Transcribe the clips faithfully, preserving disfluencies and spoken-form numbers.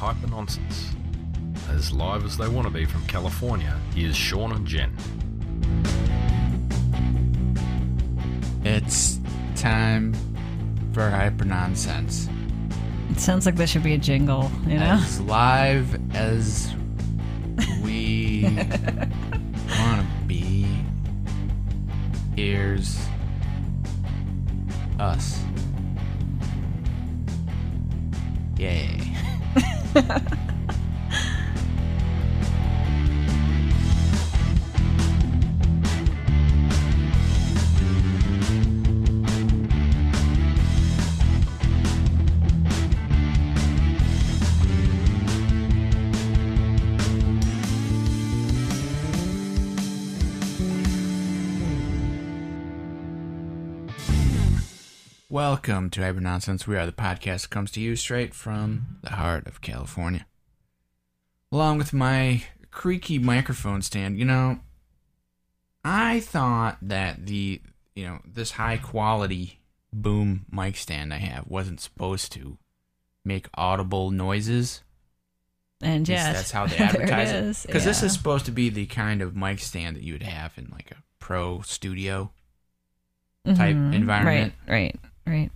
Hyper Nonsense. As live as they want to be from California, here's Sean and Jen. It's time for Hyper Nonsense. It sounds like there should be a jingle, you know? As live as we want to be, here's us. Yay. Welcome to Hyper Nonsense. We are the podcast that comes to you straight from the heart of California. Along with my creaky microphone stand, you know, I thought that the, you know, this high quality boom mic stand I have wasn't supposed to make audible noises. And yes, that's how they advertise it. it. Because yeah. this is supposed to be the kind of mic stand that you would have in like a pro studio type mm-hmm. environment. Right, right. Right.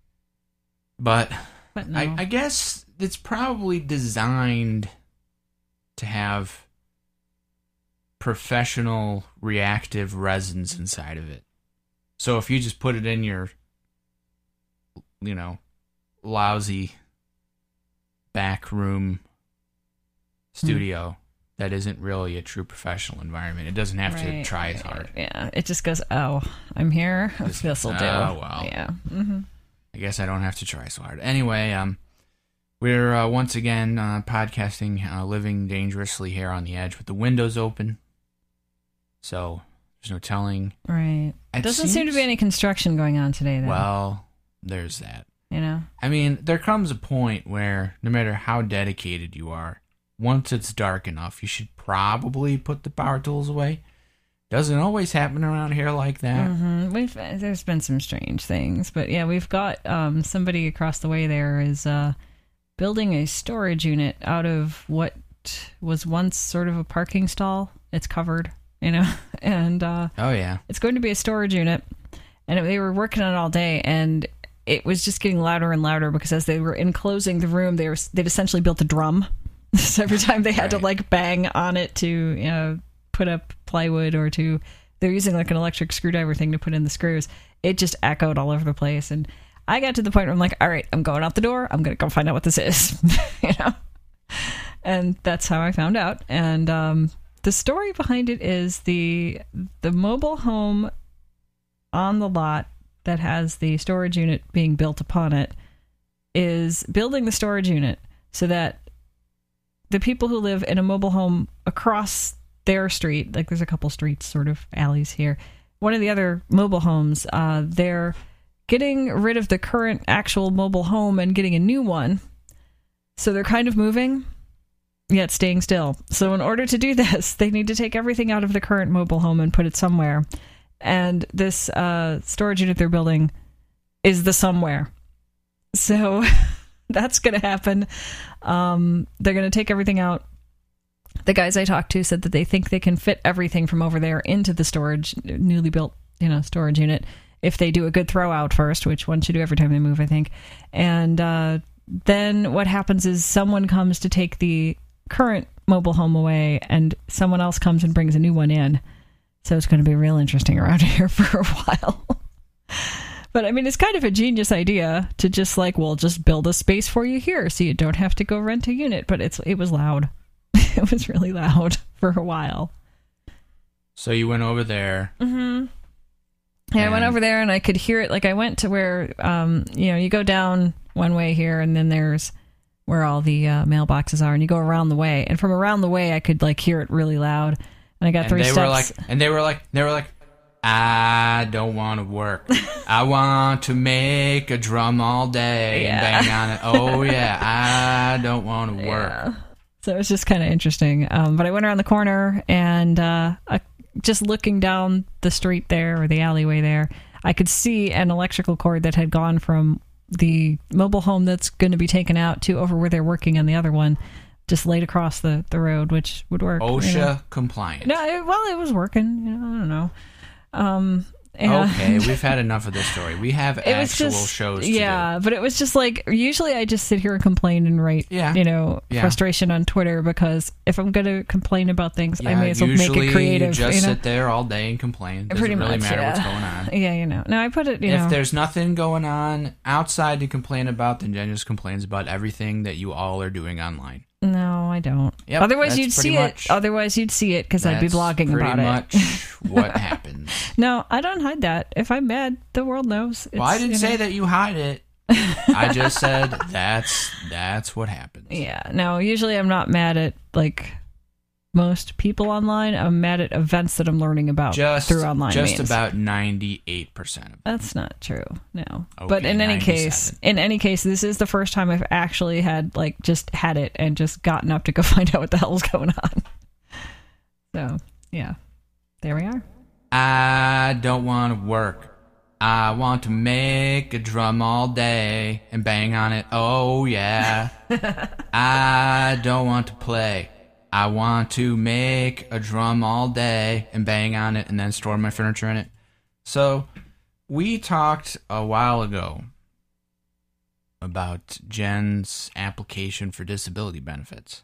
But, but no. I, I guess it's probably designed to have professional reactive resins inside of it. So if you just put it in your, you know, lousy back room studio, mm. that isn't really a true professional environment. It doesn't have right, to try right, as hard. Yeah, it just goes, oh, I'm here. This will do. Oh, well. Yeah. Mm-hmm. I guess I don't have to try so hard. Anyway, um, we're uh, once again uh, podcasting, uh, living dangerously here on the edge with the windows open. So there's no telling. Right. It doesn't seems, seem to be any construction going on today, though. Well, there's that. You know? I mean, there comes a point where no matter how dedicated you are, once it's dark enough, you should probably put the power tools away. Doesn't always happen around here like that. Mm-hmm. We've there's been some strange things, but yeah, we've got um, somebody across the way there is uh, building a storage unit out of what was once sort of a parking stall. It's covered, you know, and uh, oh yeah, it's going to be a storage unit, and they were working on it all day, and it was just getting louder and louder because as they were enclosing the room, they were they'd essentially built a drum. So every time they had right. to like bang on it to, you know, put up plywood or to, they're using like an electric screwdriver thing to put in the screws. It just echoed all over the place. And I got to the point where I'm like, all right, I'm going out the door. I'm going to go find out what this is, you know? And that's how I found out. And um, the story behind it is the the mobile home on the lot that has the storage unit being built upon it is building the storage unit so that the people who live in a mobile home across their street, like there's a couple streets, sort of alleys here, one of the other mobile homes, uh, they're getting rid of the current actual mobile home and getting a new one. So they're kind of moving, yet staying still. So in order to do this, they need to take everything out of the current mobile home and put it somewhere. And this uh, storage unit they're building is the somewhere. So that's going to happen. Um, they're going to take everything out. The guys I talked to said that they think they can fit everything from over there into the storage, newly built, you know, storage unit if they do a good throw out first, which one should do every time they move, I think. And uh, then what happens is someone comes to take the current mobile home away and someone else comes and brings a new one in. So it's going to be real interesting around here for a while. But I mean, it's kind of a genius idea to just like, well, just build a space for you here so you don't have to go rent a unit. But it's it was loud. It was really loud for a while. So you went over there. Mm-hmm. Yeah, I went over there and I could hear it. Like I went to where, um, you know, you go down one way here and then there's where all the uh, mailboxes are and you go around the way. And from around the way, I could like hear it really loud. And I got and three they steps. Were like, and they were like, they were like, I don't want to work. I want to make a drum all day yeah. and bang on it. Oh, yeah, I don't want to work. Yeah. So it was just kind of interesting. Um, but I went around the corner and uh, uh, just looking down the street there or the alleyway there, I could see an electrical cord that had gone from the mobile home that's going to be taken out to over where they're working on the other one, just laid across the, the road, which would work. OSHA you know. compliant. No, it, well, it was working. You know, I don't know. Um, and okay, we've had enough of this story. We have it was actual just, shows to yeah, do. but it was just like, usually I just sit here and complain and write, Yeah. you know, Yeah. frustration on Twitter, because if I'm going to complain about things, Yeah, I may as well make usually it creative. you just you know? sit there all day and complain. Doesn't Pretty really much, matter yeah. what's going on. Yeah, you know. No, I put it, you If know. there's nothing going on outside to complain about, then Jen just complains about everything that you all are doing online. No, I don't. Yep, Otherwise, that's you'd pretty see much- it. Otherwise, you'd see it because I'd be That's blogging pretty about it. much what happens. No, I don't hide that. If I'm mad, the world knows. It's, Well, I didn't you say know. that you hide it. I just said that's that's what happens. Yeah. No, usually I'm not mad at, like, most people online. I'm mad at events that I'm learning about Just through online just means. about ninety-eight percent of it. That's not true. No. Okay, But in any case, ninety-seven. in any case, this is the first time I've actually had, like, just had it and just gotten up to go find out what the hell's going on. So, yeah. There we are. I don't want to work. I want to make a drum all day and bang on it. Oh, yeah. I don't want to play. I want to make a drum all day and bang on it and then store my furniture in it. So, we talked a while ago about Jen's application for disability benefits.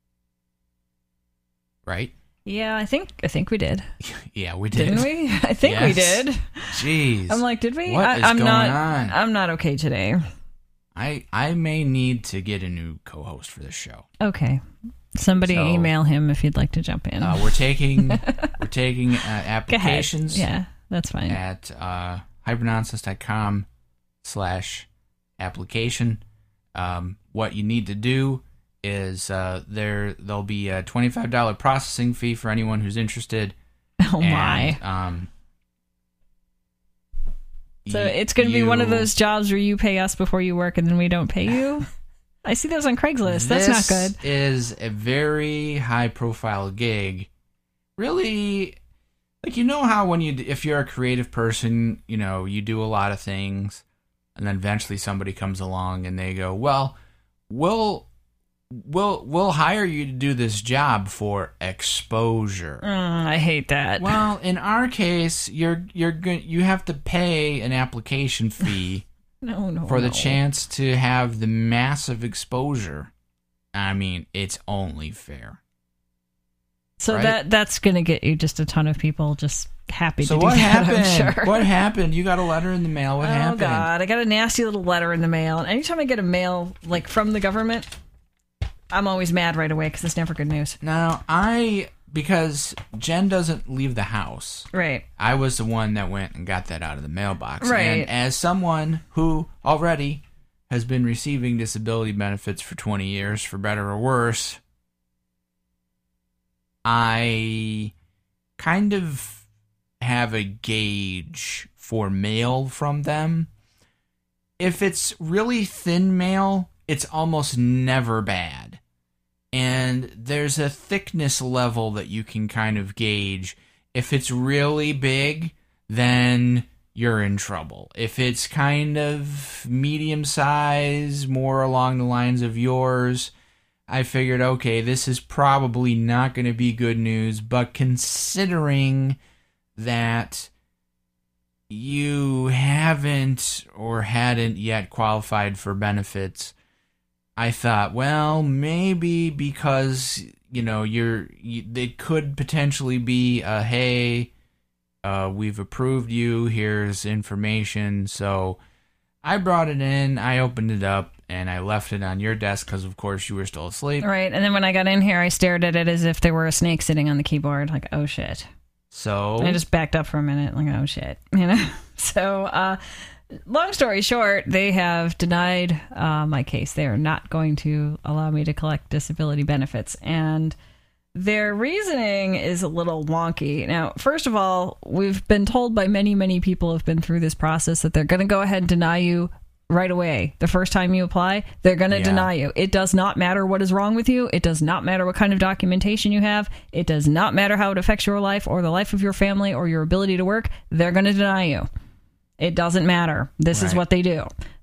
Right? Yeah, I think I think we did. Yeah, we did. Didn't we? I think we Yes. did. Jeez. I'm like, did we? What I, is I'm going not, on? I'm not okay today. I I may need to get a new co-host for this show. Okay. Somebody So- email him if you'd like to jump in. Uh, we're taking we're taking uh, Go ahead. applications Yeah, that's fine. at uh, hypernonsense dot com slash application. Um, what you need to do is uh, there there'll be a twenty-five dollars processing fee for anyone who's interested. Oh my. And, um, So y- it's going to be one of you- those jobs where you pay us before you work and then we don't pay you? I see those on Craigslist. That's not good. This is a very high-profile gig. Really, like, you know how when you, if you're a creative person, you know, you do a lot of things, and then eventually somebody comes along and they go, well, we'll, we'll, we'll hire you to do this job for exposure. Mm, I hate that. Well, in our case, you're, you're going, you have to pay an application fee no, no, for the no. chance to have the massive exposure. I mean, it's only fair. So right? that that's going to get you just a ton of people just happy So to do what that, happened? I'm sure. What happened? You got a letter in the mail. What oh, happened? God. I got a nasty little letter in the mail. And anytime I get a mail, like, from the government, I'm always mad right away because it's never good news. Now, I, because Jen doesn't leave the house, Right. I was the one that went and got that out of the mailbox. Right. And as someone who already has been receiving disability benefits for twenty years, for better or worse, I kind of have a gauge for mail from them. If it's really thin mail, it's almost never bad. And there's a thickness level that you can kind of gauge. If it's really big, then you're in trouble. If it's kind of medium size, more along the lines of yours, I figured, okay, this is probably not going to be good news, but considering that you haven't or hadn't yet qualified for benefits, I thought, well, maybe because, you know, you're, you, it could potentially be a, hey, uh, we've approved you, here's information. So I brought it in, I opened it up, and I left it on your desk because, of course, you were still asleep. Right. And then when I got in here, I stared at it as if there were a snake sitting on the keyboard. Like, oh, shit. So And I just backed up for a minute. Like, oh, shit. You know? So, uh, long story short, they have denied uh, my case. They are not going to allow me to collect disability benefits. And their reasoning is a little wonky. Now, first of all, we've been told by many, many people who have been through this process that they're going to go ahead and deny you right away. The first time you apply, they're going to Yeah. deny you. It does not matter what is wrong with you. It does not matter what kind of documentation you have. It does not matter how it affects your life or the life of your family or your ability to work. They're going to deny you. It doesn't matter. This is Right. what they do.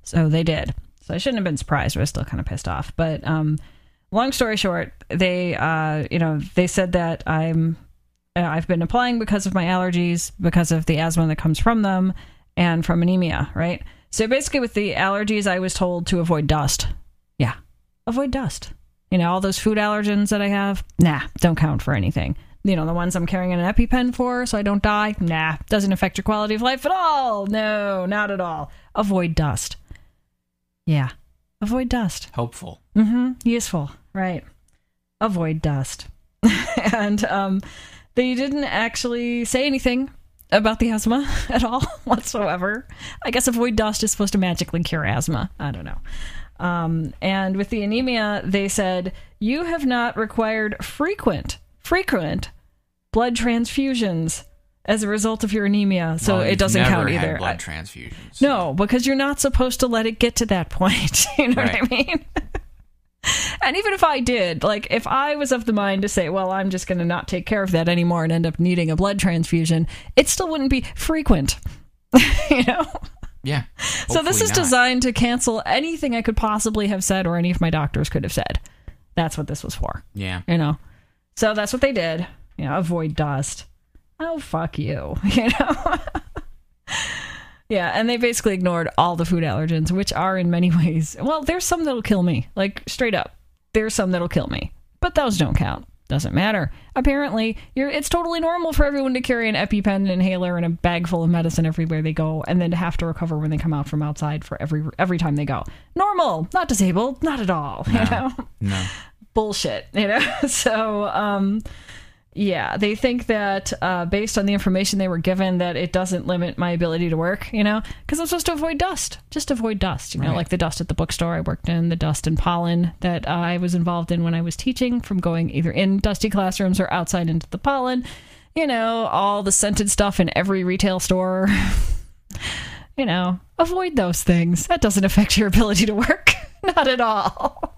So they did. So I shouldn't have been surprised, but I was still kind of pissed off. But um, long story short, they, uh, you know, they said that I'm, uh, I've been applying because of my allergies, because of the asthma that comes from them, and from anemia, right? So basically with the allergies, I was told to avoid dust. Yeah, avoid dust. You know, all those food allergens that I have, nah, don't count for anything. You know, the ones I'm carrying an EpiPen for so I don't die, nah, doesn't affect your quality of life at all. No, not at all. Avoid dust. Yeah, avoid dust. Helpful. Mm-hmm, useful, right. Avoid dust. And um, they didn't actually say anything about the asthma at all whatsoever. I guess avoid dust is supposed to magically cure asthma. I don't know. Um, and with the anemia, they said, you have not required frequent, frequent blood transfusions as a result of your anemia. So Well, it you've doesn't never count had either. blood I- transfusions. no, because you're not supposed to let it get to that point. You know Right. what I mean? And even if I did, like, if I was of the mind to say, well, I'm just going to not take care of that anymore and end up needing a blood transfusion, it still wouldn't be frequent. You know? Yeah. So this hopefully is not. designed to cancel anything I could possibly have said or any of my doctors could have said. That's what this was for. Yeah. You know? So that's what they did. You know, avoid dust. Oh, fuck you. You know? Yeah, and they basically ignored all the food allergens, which are in many ways, well, there's some that'll kill me. Like, straight up. There's some that'll kill me. But those don't count. Doesn't matter. Apparently, you're, it's totally normal for everyone to carry an EpiPen, an inhaler, and a bag full of medicine everywhere they go, and then to have to recover when they come out from outside for every every time they go. Normal. Not disabled. Not at all. No. You know? No. Bullshit, you know? So, um, yeah, they think that uh, based on the information they were given, that it doesn't limit my ability to work, you know? Because I'm supposed to avoid dust. Just avoid dust, you know? Right. Like the dust at the bookstore I worked in, the dust and pollen that uh, I was involved in when I was teaching, from going either in dusty classrooms or outside into the pollen. You know, all the scented stuff in every retail store. You know, avoid those things. That doesn't affect your ability to work. Not at all.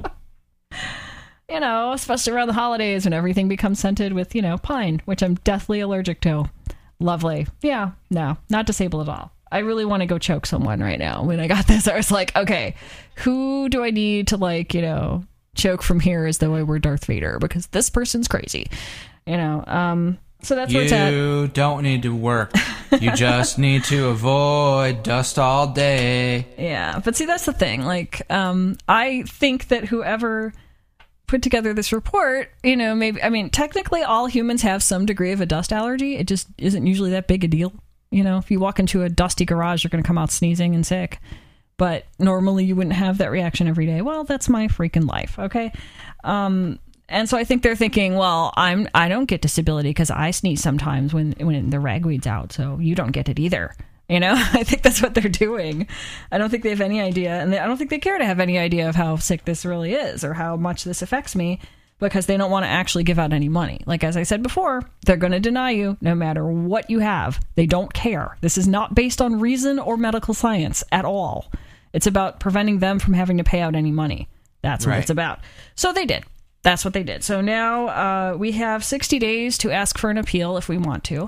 You know, especially around the holidays when everything becomes scented with, you know, pine, which I'm deathly allergic to. Lovely. Yeah, no, not disabled at all. I really want to go choke someone right now. When I got this, I was like, okay, who do I need to, like, you know, choke from here as though I were Darth Vader? Because this person's crazy. You know, um, so that's where it's at. You don't need to work. You just need to avoid dust all day. Yeah, but see, that's the thing. Like, um, I think that whoever put together this report, you know, maybe, I mean, technically all humans have some degree of a dust allergy. It just isn't usually that big a deal. You know, if you walk into a dusty garage, you're going to come out sneezing and sick. But normally you wouldn't have that reaction every day. Well, that's my freaking life, okay? Um, and so I think they're thinking, well, I'm, I don't get disability because I sneeze sometimes when, when the ragweed's out, so you don't get it either. You know, I think that's what they're doing. I don't think they have any idea, and they, I don't think they care to have any idea of how sick this really is or how much this affects me, because they don't want to actually give out any money. Like, as I said before, they're going to deny you no matter what you have. They don't care. This is not based on reason or medical science at all. It's about preventing them from having to pay out any money. That's what Right. it's about. So they did. That's what they did. So now uh, we have sixty days to ask for an appeal if we want to.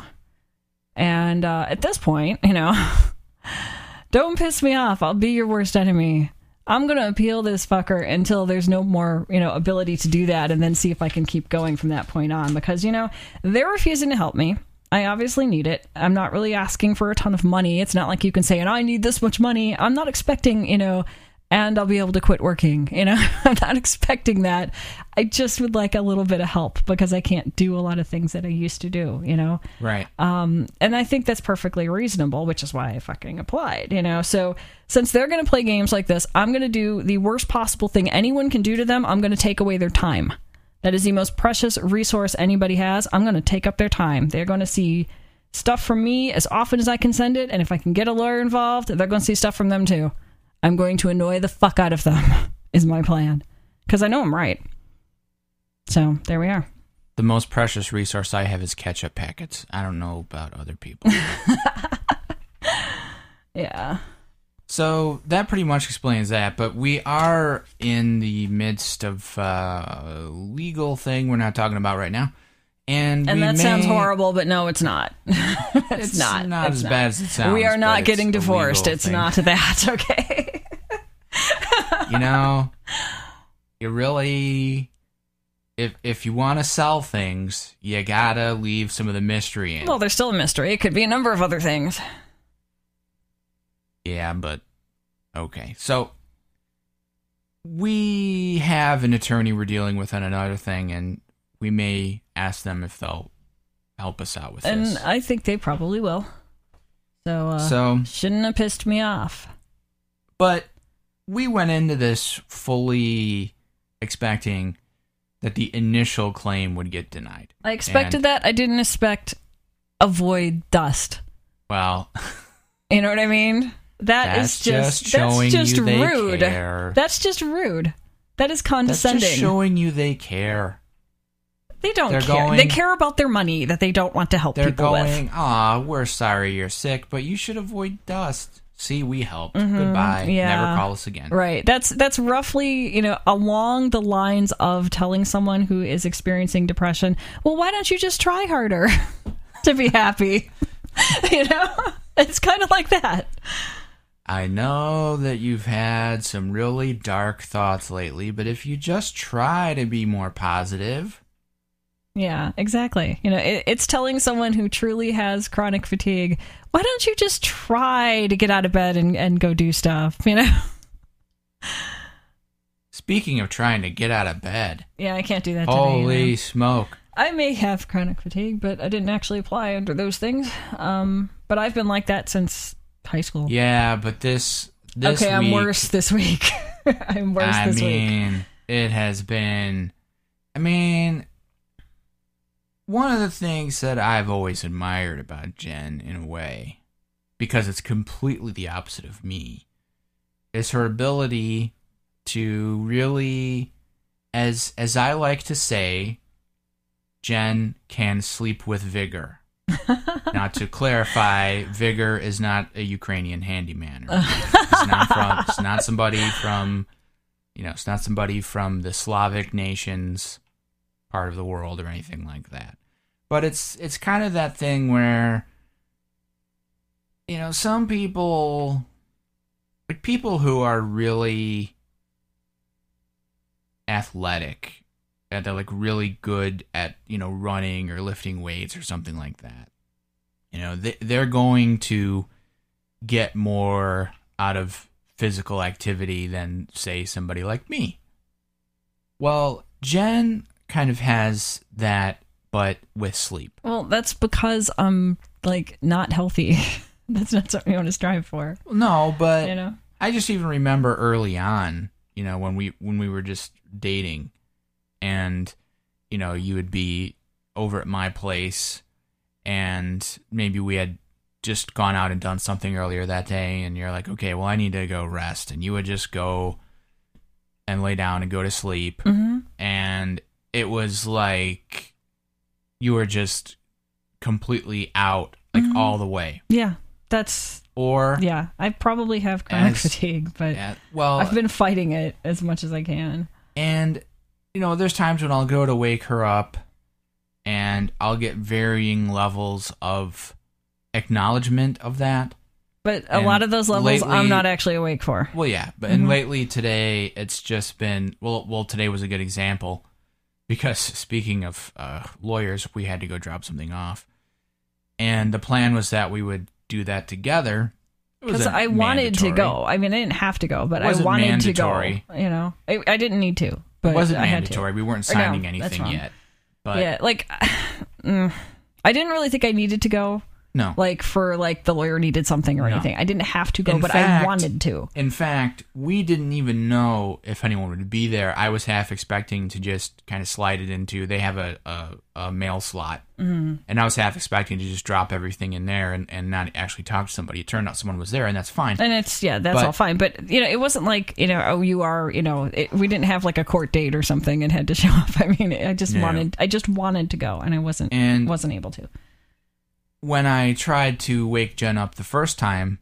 And uh, at this point, you know, don't piss me off. I'll be your worst enemy. I'm going to appeal this fucker until there's no more, you know, ability to do that, and then see if I can keep going from that point on. Because, you know, they're refusing to help me. I obviously need it. I'm not really asking for a ton of money. It's not like you can say, and I need this much money. I'm not expecting, you know, and I'll be able to quit working. You know, I'm not expecting that. I just would like a little bit of help because I can't do a lot of things that I used to do, you know? Right. Um, and I think that's perfectly reasonable, which is why I fucking applied, you know? So since they're going to play games like this, I'm going to do the worst possible thing anyone can do to them. I'm going to take away their time. That is the most precious resource anybody has. I'm going to take up their time. They're going to see stuff from me as often as I can send it. And if I can get a lawyer involved, they're going to see stuff from them too. I'm going to annoy the fuck out of them, is my plan. Because I know I'm right. So, there we are. The most precious resource I have is ketchup packets. I don't know about other people. Yeah. So that pretty much explains that, but we are in the midst of uh, a legal thing we're not talking about right now. And, And we that may, sounds horrible, but no, it's not. it's, It's not. not It's as not. bad as it sounds. We are but not it's getting a divorced. legal It's thing. not that, okay? you know, you really, if if you want to sell things, you gotta leave some of the mystery in. Well, there's still a mystery. It could be a number of other things. Yeah, but okay. So we have an attorney we're dealing with on another thing, and we may ask them if they'll help us out with and this. And I think they probably will. So, uh, so shouldn't have pissed me off. But we went into this fully expecting that the initial claim would get denied. I expected and, that. I didn't expect avoid dust. Well, you know what I mean? That that's is just, just showing that's just you they rude. care. That's just rude. That is condescending. That's just showing you they care. They don't they're care. Going, they care about their money that they don't want to help they're people going, with. Aw, we're sorry you're sick, but you should avoid dust. See, we helped. Mm-hmm, Goodbye. yeah. Never call us again. Right. That's that's roughly, you know, along the lines of telling someone who is experiencing depression, well, why don't you just try harder to be happy? You know? It's kind of like that. I know that you've had some really dark thoughts lately, but if you just try to be more positive. Yeah, exactly. You know, it, it's telling someone who truly has chronic fatigue, why don't you just try to get out of bed and, and go do stuff, you know? Speaking of trying to get out of bed. Yeah, I can't do that today. Holy you know? smoke. I may have chronic fatigue, but I didn't actually apply under those things. Um, but I've been like that since high school. Yeah, but this this okay, week, I'm worse this week. I'm worse I this week. I mean, it has been. I mean, one of the things that I've always admired about Jen, in a way, because it's completely the opposite of me, is her ability to really, as as I like to say, Jen can sleep with vigor. Now, to clarify, Vigor is not a Ukrainian handyman. Or it's not from. It's not somebody from. You know, it's not somebody from the Slavic nations part of the world or anything like that. But it's it's kind of that thing where, you know, some people, like people who are really athletic, and they're like really good at, you know, running or lifting weights or something like that. You know, they, they're going to get more out of physical activity than, say, somebody like me. Well, Jen kind of has that, but with sleep. Well, that's because I'm, like, not healthy. That's not something you want to strive for. No, but you know? I just even remember early on, you know, when we when we were just dating, and, you know, you would be over at my place, and maybe we had just gone out and done something earlier that day, and you're like, okay, well, I need to go rest. And you would just go and lay down and go to sleep. Mm-hmm. And it was like you were just completely out, like mm-hmm. all the way. Yeah, that's... Or... Yeah, I probably have chronic as, fatigue, but yeah, well, I've been fighting it as much as I can. And, you know, there's times when I'll go to wake her up, and I'll get varying levels of acknowledgement of that. But a and lot of those levels lately, I'm not actually awake for. Well, yeah, but mm-hmm. and lately today it's just been well. Well, today was a good example because speaking of uh, lawyers, we had to go drop something off, and the plan was that we would do that together. Because I wanted mandatory. to go. I mean, I didn't have to go, but I wasn't wanted mandatory. to go. You know, I, I didn't need to, but it wasn't I mandatory. Had to. We weren't Or no, signing that's anything wrong. yet. But yeah, like mm, I didn't really think I needed to go. No, like for like the lawyer needed something or no. anything. I didn't have to go, in but fact, I wanted to. In fact, we didn't even know if anyone would be there. I was half expecting to just kind of slide it into. They have a a, a mail slot, mm-hmm. and I was half expecting to just drop everything in there and, and not actually talk to somebody. It turned out someone was there, and that's fine. And it's yeah, that's but, all fine. But you know, it wasn't like you know, oh, you are you know, it, we didn't have like a court date or something and had to show up. I mean, I just no. wanted, I just wanted to go, and I wasn't and wasn't able to. When I tried to wake Jen up the first time,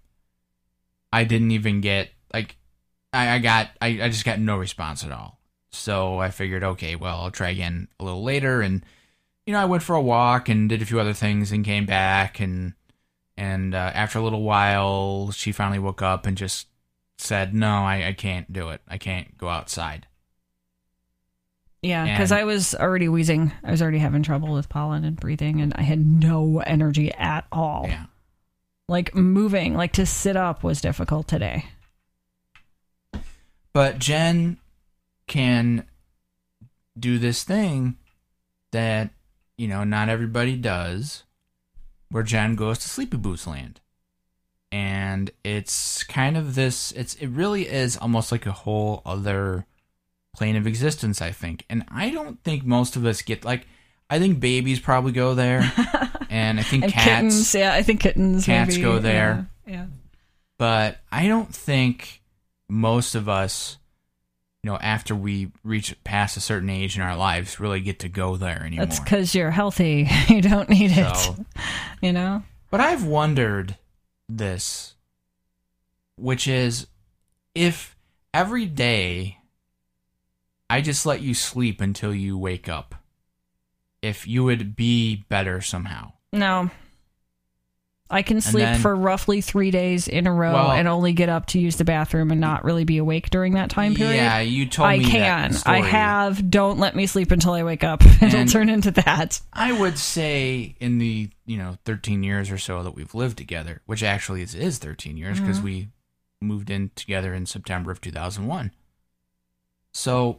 I didn't even get, like, I, I got, I, I just got no response at all. So I figured, okay, well, I'll try again a little later. And, you know, I went for a walk and did a few other things and came back. And, and uh, after a little while, she finally woke up and just said, no, I, I can't do it. I can't go outside. Yeah, because I was already wheezing. I was already having trouble with pollen and breathing, and I had no energy at all. Yeah. Like moving, like to sit up was difficult today. But Jen can do this thing that, you know, not everybody does, where Jen goes to Sleepy Boots Land. And it's kind of this, it's it really is almost like a whole other plane of existence, I think. And I don't think most of us get, like, I think babies probably go there. And I think and cats. Kittens, yeah, I think kittens. Cats maybe. go there. Yeah, yeah. But I don't think most of us, you know, after we reach past a certain age in our lives, really get to go there anymore. That's because you're healthy. You don't need it. So, you know? But I've wondered this, which is, if every day I just let you sleep until you wake up, if you would be better somehow. No. I can sleep then, for roughly three days in a row well, and only get up to use the bathroom and not really be awake during that time period. Yeah, you told I me can. that story. I have. Don't let me sleep until I wake up. It'll And turn into that. I would say in the, you know, thirteen years or so that we've lived together, which actually is, is thirteen years because Mm-hmm. we moved in together in September of two thousand one. So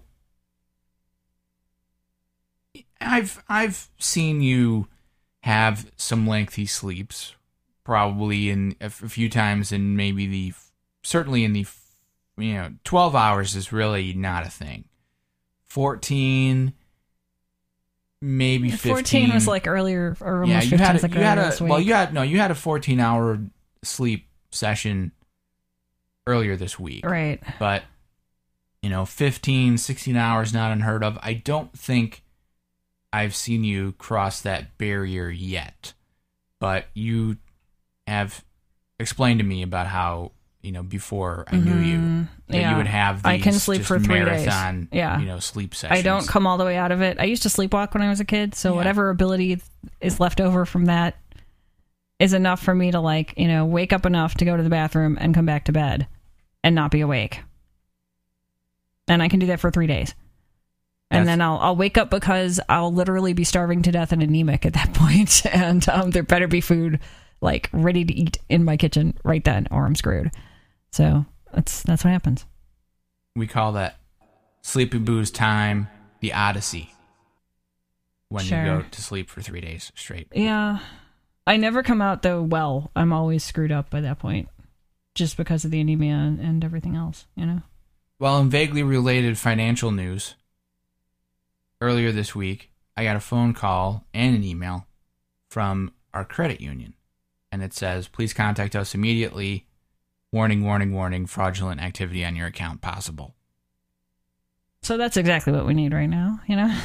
I've I've seen you have some lengthy sleeps, probably in a few times, in maybe the certainly in the you know twelve hours is really not a thing. fourteen, maybe fifteen. fourteen was like earlier, or almost yeah, you fifteen had was a, like you had earlier a this week. well, you had no, you had a fourteen hour sleep session earlier this week, right? But you know, fifteen, sixteen hours not unheard of. I don't think I've seen you cross that barrier yet, but you have explained to me about how, you know, before I knew you, that yeah. you would have these I can sleep just for three marathon, days. Yeah. you know, sleep sessions. I don't come all the way out of it. I used to sleepwalk when I was a kid, so Yeah. whatever ability is left over from that is enough for me to, like, you know, wake up enough to go to the bathroom and come back to bed and not be awake. And I can do that for three days. And That's- then I'll I'll wake up because I'll literally be starving to death and anemic at that point, and um, there better be food like ready to eat in my kitchen right then, or I'm screwed. So that's that's what happens. We call that Sleepy Booze time, the Odyssey, when Sure. you go to sleep for three days straight. Yeah, I never come out though well. I'm always screwed up by that point, just because of the anemia and, and everything else. You know. Well, in vaguely related financial news, earlier this week, I got a phone call and an email from our credit union. And it says, please contact us immediately. Warning, warning, warning, fraudulent activity on your account possible. So that's exactly what we need right now, you know?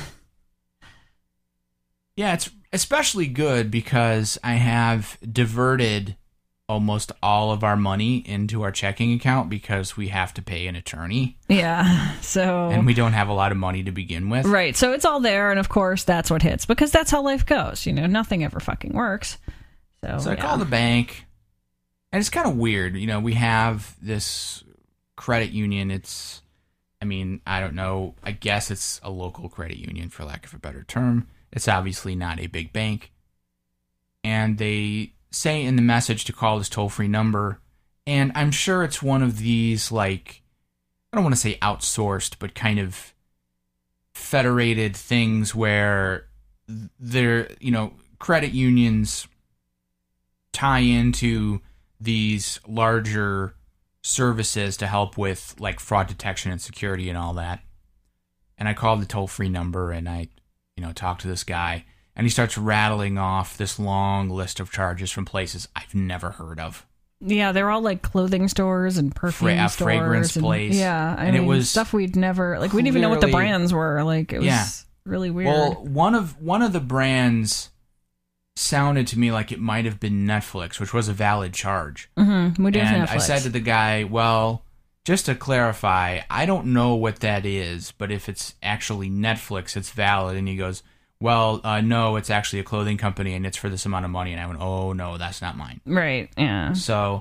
Yeah, it's especially good because I have diverted almost all of our money into our checking account because we have to pay an attorney. Yeah, so... And we don't have a lot of money to begin with. Right, so it's all there, and of course that's what hits, because that's how life goes, you know? Nothing ever fucking works. So, So I yeah. call the bank, and it's kind of weird. You know, we have this credit union. It's, I mean, I don't know. I guess it's a local credit union, for lack of a better term. It's obviously not a big bank. And they say in the message to call this toll-free number, and I'm sure it's one of these, like, I don't want to say outsourced, but kind of federated things where they're, you know, credit unions tie into these larger services to help with, like, fraud detection and security and all that. And I called the toll-free number, and I, you know, talked to this guy, and he starts rattling off this long list of charges from places I've never heard of. Yeah, they're all like clothing stores and perfume Fra- a stores. fragrance and, place. Yeah, I And it mean, was stuff we'd never... Like, we didn't even know what the clearly- brands were. Like, it was Yeah. really weird. Well, one of one of the brands sounded to me like it might have been Netflix, which was a valid charge. mm-hmm. We do have And Netflix. I said to the guy, well, just to clarify, I don't know what that is, but if it's actually Netflix, it's valid. And he goes, well, uh, no, it's actually a clothing company, and it's for this amount of money. And I went, oh, no, that's not mine. Right, yeah. So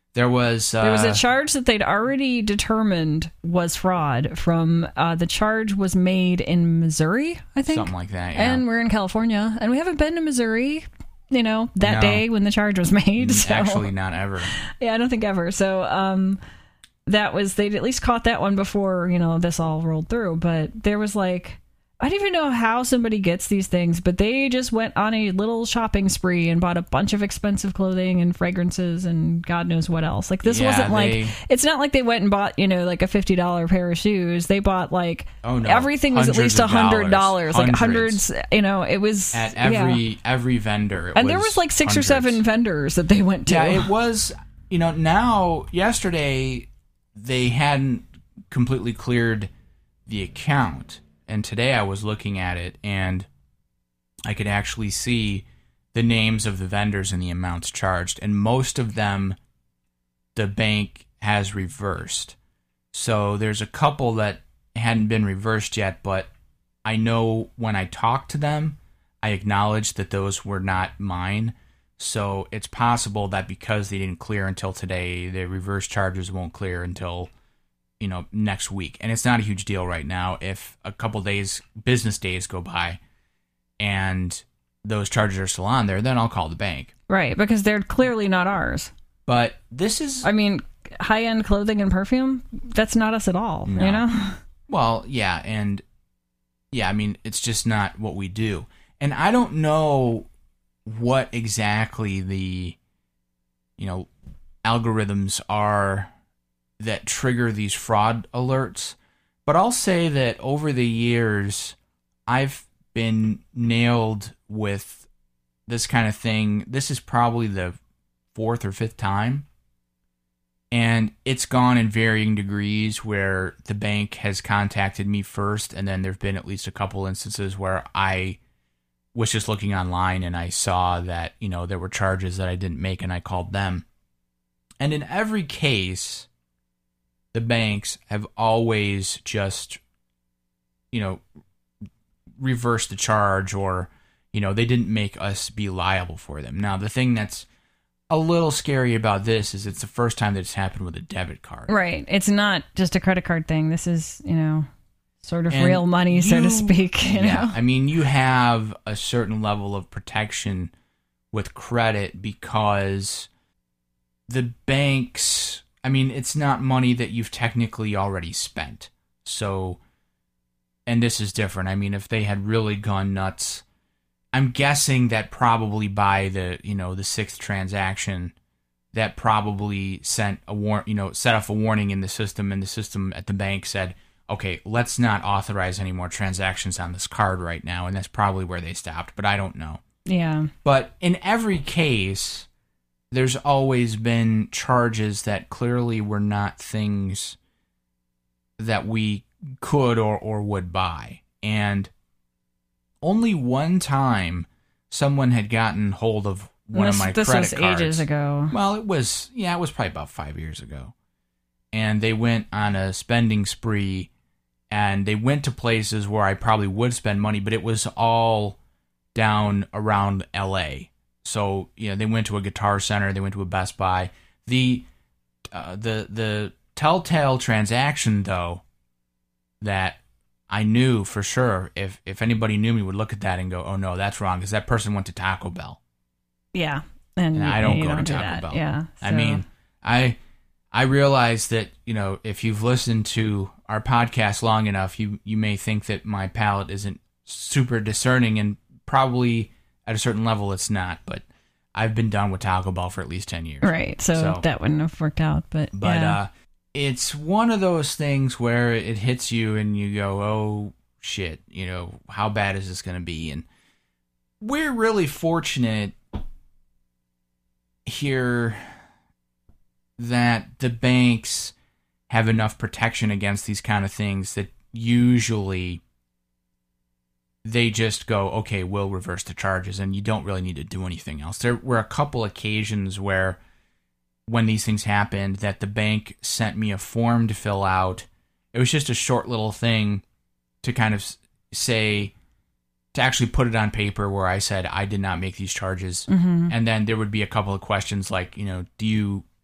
There was uh, there was a charge that they'd already determined was fraud. From uh, the charge was made in Missouri, I think, something like that. Yeah. And we're in California, and we haven't been to Missouri. You know, that No. day when the charge was made. So. Actually, not ever. Yeah, I don't think ever. So um, that was, they'd at least caught that one before, you know, this all rolled through. But there was like, I don't even know how somebody gets these things, but they just went on a little shopping spree and bought a bunch of expensive clothing and fragrances and God knows what else. Like this Yeah, wasn't they- like, it's not like they went and bought, you know, like a fifty dollars pair of shoes. They bought like, Oh, no. everything was at Hundreds least a of hundred dollars. dollars, like Hundreds. hundreds, you know, it was. At every yeah. every vendor. It And there was like six hundreds. or seven vendors that they went to. Yeah, it was, you know, now, yesterday, they hadn't completely cleared the account. And today I was looking at it, and I could actually see the names of the vendors and the amounts charged. And most of them, the bank has reversed. So there's a couple that hadn't been reversed yet, but I know when I talked to them, I acknowledged that those were not mine. So it's possible that because they didn't clear until today, the reverse charges won't clear until, you know, next week. And it's not a huge deal right now. If a couple days, business days go by and those charges are still on there, then I'll call the bank. Right, because they're clearly not ours. But this is, I mean, high-end clothing and perfume, that's not us at all, No. you know? well, yeah, and yeah, I mean, it's just not what we do. And I don't know what exactly the, you know, algorithms are that trigger these fraud alerts. But I'll say that over the years, I've been nailed with this kind of thing. This is probably the fourth or fifth time. And it's gone in varying degrees where the bank has contacted me first, and then there have been at least a couple instances where I was just looking online and I saw that, you know, there were charges that I didn't make and I called them. And in every case, the banks have always just, you know, reversed the charge, or, you know, they didn't make us be liable for them. Now, the thing that's a little scary about this is it's the first time that it's happened with a debit card. Right. It's not just a credit card thing. This is, you know, sort of And real money, so you- to speak. You yeah, know? I mean, you have a certain level of protection with credit because the banks, I mean, it's not money that you've technically already spent. So, and this is different. I mean, if they had really gone nuts, I'm guessing that probably by the, you know, the sixth transaction, that probably sent a war, you know, set off a warning in the system, and the system at the bank said, okay, let's not authorize any more transactions on this card right now, and that's probably where they stopped, but I don't know. Yeah. But in every case, there's always been charges that clearly were not things that we could or, or would buy. And only one time someone had gotten hold of one this, of my this credit was cards. ages ago. Well, it was, yeah, it was probably about five years ago. And they went on a spending spree, and they went to places where I probably would spend money, but it was all down around L A. So, you know, they went to a Guitar Center, they went to a Best Buy. The uh, the the telltale transaction, though, that I knew for sure, if if anybody knew me, would look at that and go, "Oh no, that's wrong," because that person went to Taco Bell. Yeah. And, And you- I don't you go don't to do Taco that. Bell. Yeah. I so- mean, I I realize that, you know, if you've listened to our podcast long enough, you you may think that my palate isn't super discerning, and probably at a certain level it's not. But I've been done with Taco Bell for at least ten years. Right. So, So- that wouldn't have worked out. But, But yeah. uh, it's one of those things where it hits you and you go, oh, shit, you know, how bad is this going to be? And we're really fortunate here that the banks have enough protection against these kind of things that usually they just go, okay, we'll reverse the charges, and you don't really need to do anything else. There were a couple occasions where, when these things happened, that the bank sent me a form to fill out. It was just a short little thing to kind of say, to actually put it on paper where I said I did not make these charges. Mhm. And then there would be a couple of questions like, you know, do you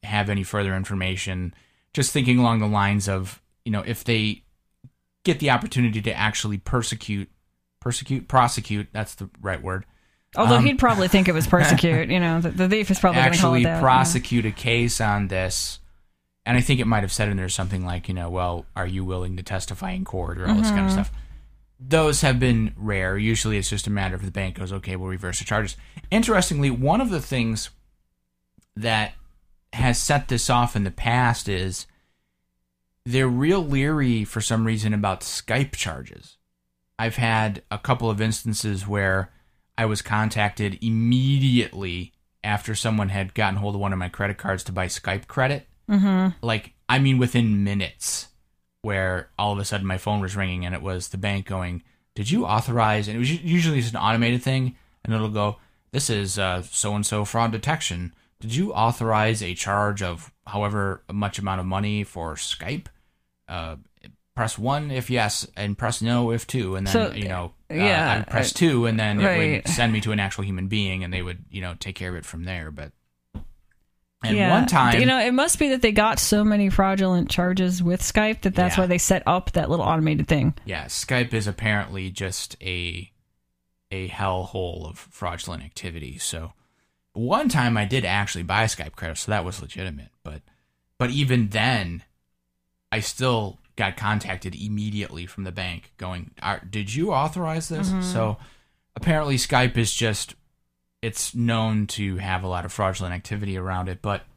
have any further information. Just thinking along the lines of, you know, if they get the opportunity to actually persecute, persecute, prosecute, that's the right word. Although um, he'd probably think it was persecute, you know, the, the thief is probably going to call it actually that. prosecute yeah. a case on this. And I think it might have said in there something like, you know, well, are you willing to testify in court or all mm-hmm. this kind of stuff. Those have been rare. Usually it's just a matter of the bank goes, okay, we'll reverse the charges. Interestingly, one of the things that has set this off in the past is they're real leery for some reason about Skype charges. I've had a couple of instances where I was contacted immediately after someone had gotten hold of one of my credit cards to buy Skype credit. Mm-hmm. Like, I mean, within minutes, where all of a sudden my phone was ringing and it was the bank going, did you authorize? And it was usually just an automated thing, and it'll go, this is uh, so-and-so fraud detection. Did you authorize a charge of however much amount of money for Skype? Uh, press one if yes, and press no if two, and then, so, you know, uh, yeah, I would press two, and then right. it would send me to an actual human being, and they would, you know, take care of it from there, but... And yeah. one time... You know, it must be that they got so many fraudulent charges with Skype that that's yeah. why they set up that little automated thing. Yeah, Skype is apparently just a a hellhole of fraudulent activity. So one time I did actually buy Skype credit, so that was legitimate. But but even then, I still got contacted immediately from the bank going, did you authorize this? Mm-hmm. So apparently Skype is just... It's known to have a lot of fraudulent activity around it, but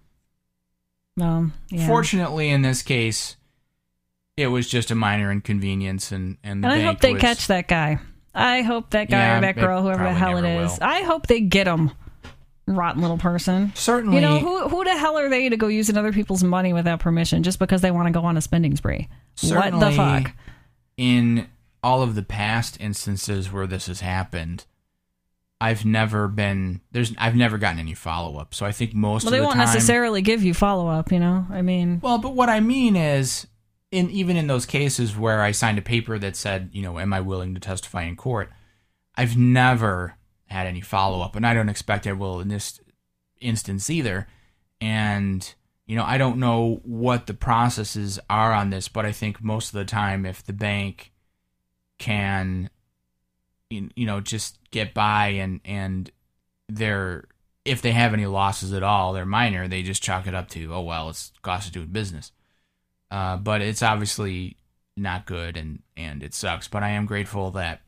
um, yeah. fortunately in this case, it was just a minor inconvenience, and and, the and I bank hope they was, catch that guy. I hope that guy yeah, or that girl, whoever the hell it is. Will. I hope they get him. Rotten little person. Certainly. You know, who who the hell are they to go using other people's money without permission just because they want to go on a spending spree? What the fuck? In all of the past instances where this has happened, I've never been there's I've never gotten any follow up. So I think most well, of the time, well, they won't necessarily give you follow up. You know, I mean, well, but what I mean is, in even in those cases where I signed a paper that said, you know, am I willing to testify in court, I've never had any follow up, and I don't expect I will in this instance either. And you know, I don't know what the processes are on this, but I think most of the time, if the bank can, you know, just get by and and they're, if they have any losses at all, they're minor, they just chalk it up to, oh well, it's cost of doing business. Uh, but it's obviously not good, and and it sucks. But I am grateful that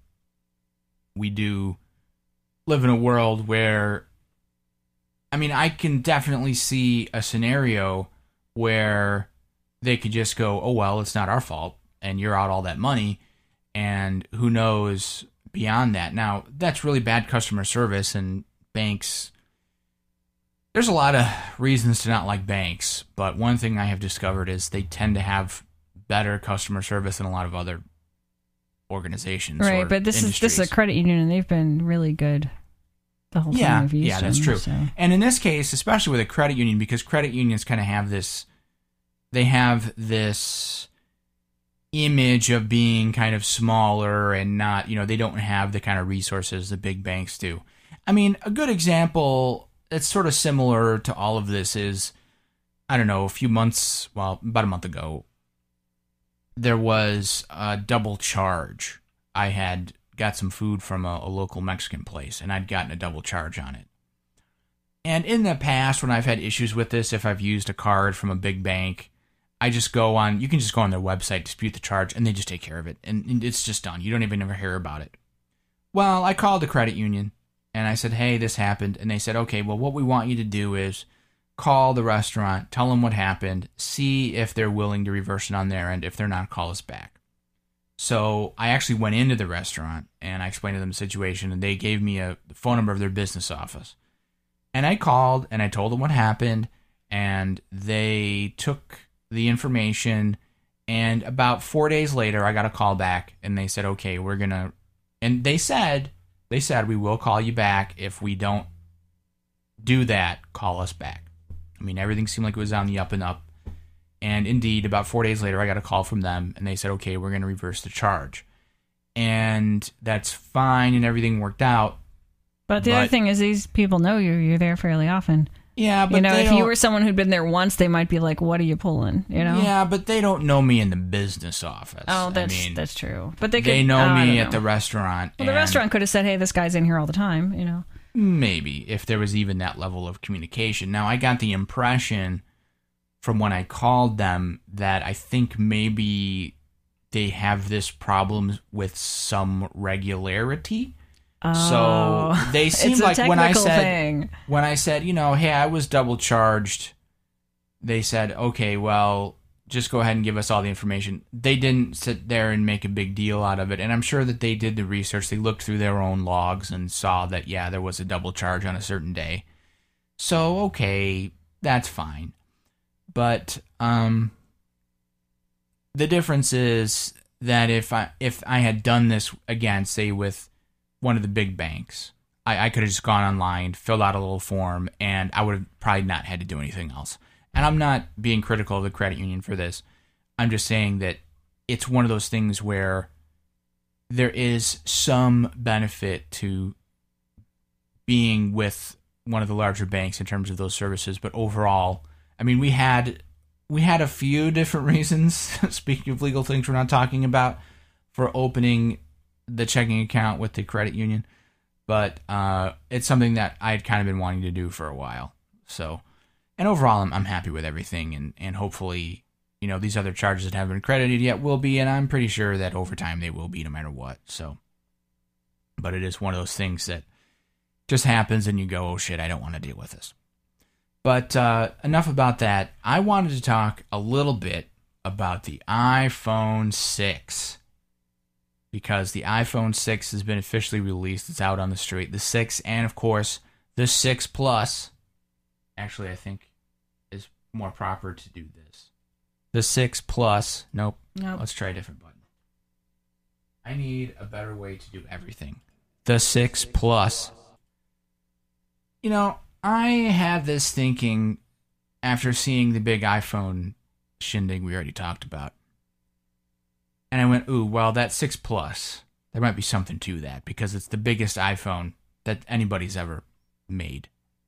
we do live in a world where, I mean, I can definitely see a scenario where they could just go, oh well, it's not our fault, and you're out all that money, and who knows beyond that. Now, that's really bad customer service, and banks, there's a lot of reasons to not like banks, but one thing I have discovered is they tend to have better customer service than a lot of other organizations. Right, but this industries. is this is a credit union, and they've been really good the whole time yeah, I've used Yeah, that's them, true. So. And in this case, especially with a credit union, because credit unions kind of have this, they have this image of being kind of smaller and not, you know, they don't have the kind of resources the big banks do. I mean, a good example that's sort of similar to all of this is, I don't know, a few months, well, about a month ago, there was a double charge. I had got some food from a, a local Mexican place, and I'd gotten a double charge on it. And in the past, when I've had issues with this, if I've used a card from a big bank, I just go on, you can just go on their website, dispute the charge, and they just take care of it. And, and it's just done. You don't even ever hear about it. Well, I called the credit union, and I said, hey, this happened. And they said, okay, well, what we want you to do is call the restaurant, tell them what happened, see if they're willing to reverse it on their end. If they're not, call us back. So I actually went into the restaurant, and I explained to them the situation, and they gave me a phone number of their business office. And I called, and I told them what happened, and they took the information, and about four days later, I got a call back, and they said, okay, we're going to, and they said, they said, we will call you back. If we don't do that, call us back. I mean, everything seemed like it was on the up and up, and indeed, about four days later, I got a call from them, and they said, okay, we're going to reverse the charge, and that's fine, and everything worked out. But the but, other thing is these people know you. You're there fairly often. Yeah, but you know, they if don't, you were someone who'd been there once, they might be like, "What are you pulling?" You know. Yeah, but they don't know me in the business office. Oh, that's I mean, that's true. But they could, they know oh, I me don't at know. the restaurant. Well, the and restaurant could have said, "Hey, this guy's in here all the time." You know. Maybe if there was even that level of communication. Now, I got the impression from when I called them that I think maybe they have this problem with some regularity. Oh, so they seemed it's a like when I technical said thing. when I said, you know, hey, I was double charged. They said, okay, well, just go ahead and give us all the information. They didn't sit there and make a big deal out of it. And I'm sure that they did the research. They looked through their own logs and saw that, yeah, there was a double charge on a certain day. So, okay, that's fine. But um, the difference is that if I if I had done this again, say with one of the big banks, I, I could have just gone online, filled out a little form, and I would have probably not had to do anything else. And I'm not being critical of the credit union for this. I'm just saying that it's one of those things where there is some benefit to being with one of the larger banks in terms of those services, but overall, I mean, we had we had a few different reasons, speaking of legal things we're not talking about, for opening the checking account with the credit union, but uh, it's something that I had kind of been wanting to do for a while. So, and overall, I'm, I'm happy with everything, and, and hopefully, you know, these other charges that haven't been credited yet will be, and I'm pretty sure that over time they will be no matter what. So, but it is one of those things that just happens and you go, oh shit, I don't want to deal with this. But uh, enough about that. I wanted to talk a little bit about the iPhone six. Because the iPhone six has been officially released. It's out on the street. The six and, of course, the six Plus. Actually, I think is more proper to do this. The six Plus. Nope. Nope. Let's try a different button. I need a better way to do everything. The six Plus. You know, I had this thinking after seeing the big iPhone shindig we already talked about. And I went, ooh, well, that six Plus, there might be something to that because it's the biggest iPhone that anybody's ever made.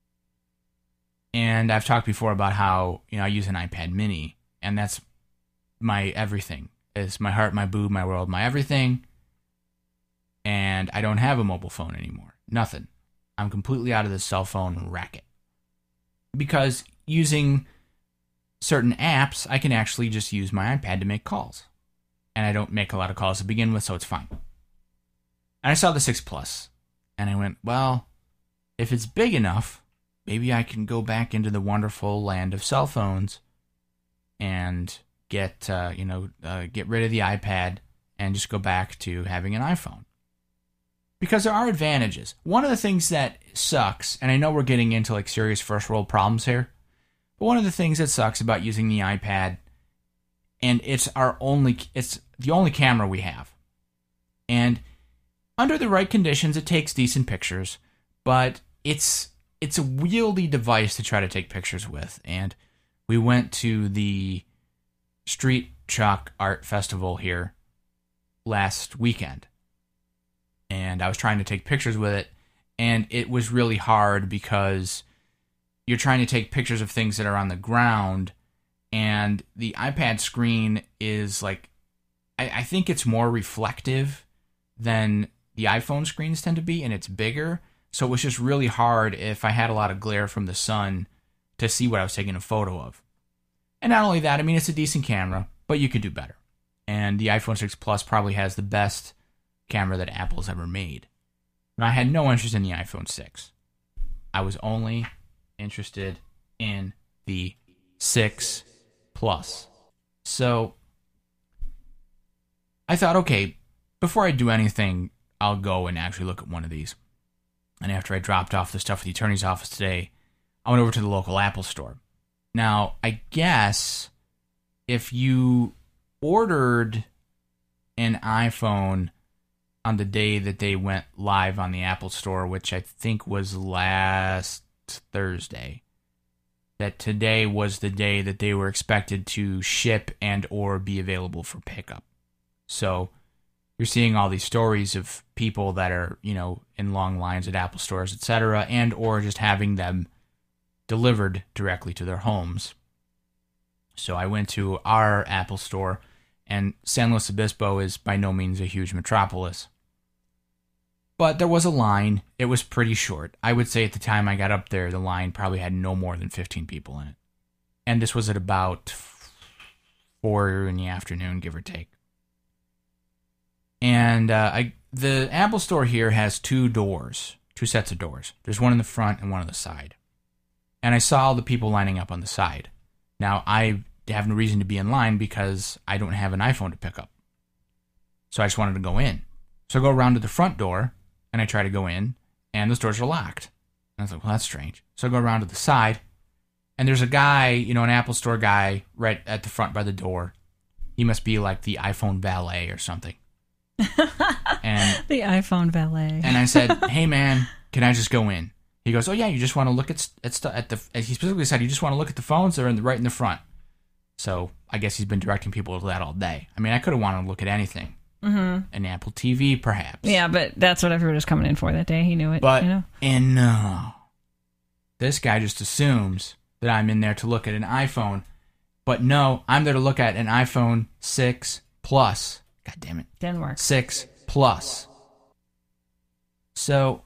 And I've talked before about how, you know, I use an iPad mini, and that's my everything. It's my heart, my boob, my world, my everything. And I don't have a mobile phone anymore. Nothing. I'm completely out of the cell phone racket. Because using certain apps, I can actually just use my iPad to make calls. And I don't make a lot of calls to begin with, so it's fine. And I saw the six Plus, and I went, well, if it's big enough, maybe I can go back into the wonderful land of cell phones and get, uh, you know, uh, get rid of the iPad and just go back to having an iPhone. Because there are advantages. One of the things that sucks, and I know we're getting into like serious first world problems here, but one of the things that sucks about using the iPad, and it's our only, it's the only camera we have. And under the right conditions, it takes decent pictures, but it's it's a wieldy device to try to take pictures with. And we went to the Street Chalk Art Festival here last weekend. And I was trying to take pictures with it, and it was really hard because you're trying to take pictures of things that are on the ground, and the iPad screen is like, I, I think it's more reflective than the iPhone screens tend to be, and it's bigger. So it was just really hard if I had a lot of glare from the sun to see what I was taking a photo of. And not only that, I mean, it's a decent camera, but you could do better. And the iPhone six Plus probably has the best camera that Apple's ever made. But I had no interest in the iPhone six. I was only interested in the six Plus. So I thought, okay, before I do anything, I'll go and actually look at one of these. And after I dropped off the stuff at the attorney's office today, I went over to the local Apple store. Now, I guess if you ordered an iPhone on the day that they went live on the Apple store, which I think was last Thursday, that today was the day that they were expected to ship and or be available for pickup. So you're seeing all these stories of people that are, you know, in long lines at Apple stores, et cetera, and or just having them delivered directly to their homes. So I went to our Apple store, and San Luis Obispo is by no means a huge metropolis. But there was a line. It was pretty short. I would say at the time I got up there, the line probably had no more than fifteen people in it. And this was at about four in the afternoon, give or take. And uh, I, the Apple store here has two doors, two sets of doors. There's one in the front and one on the side. And I saw all the people lining up on the side. Now, I have no reason to be in line because I don't have an iPhone to pick up. So I just wanted to go in. So I go around to the front door, and I try to go in, and those doors are locked. And I was like, well, that's strange. So I go around to the side, and there's a guy, you know, an Apple store guy, right at the front by the door. He must be like the iPhone valet or something. And the iPhone valet. And I said, hey, man, can I just go in? He goes, oh, yeah, you just want to look at, at, st- at the... He specifically said, you just want to look at the phones that are in the, right in the front. So I guess he's been directing people to that all day. I mean, I could have wanted to look at anything. Mm-hmm. An Apple T V, perhaps. Yeah, but that's what everyone was coming in for that day. He knew it. But, you know? and no. This guy just assumes that I'm in there to look at an iPhone. But no, I'm there to look at an iPhone six Plus. God damn it. Didn't work. six Plus. So,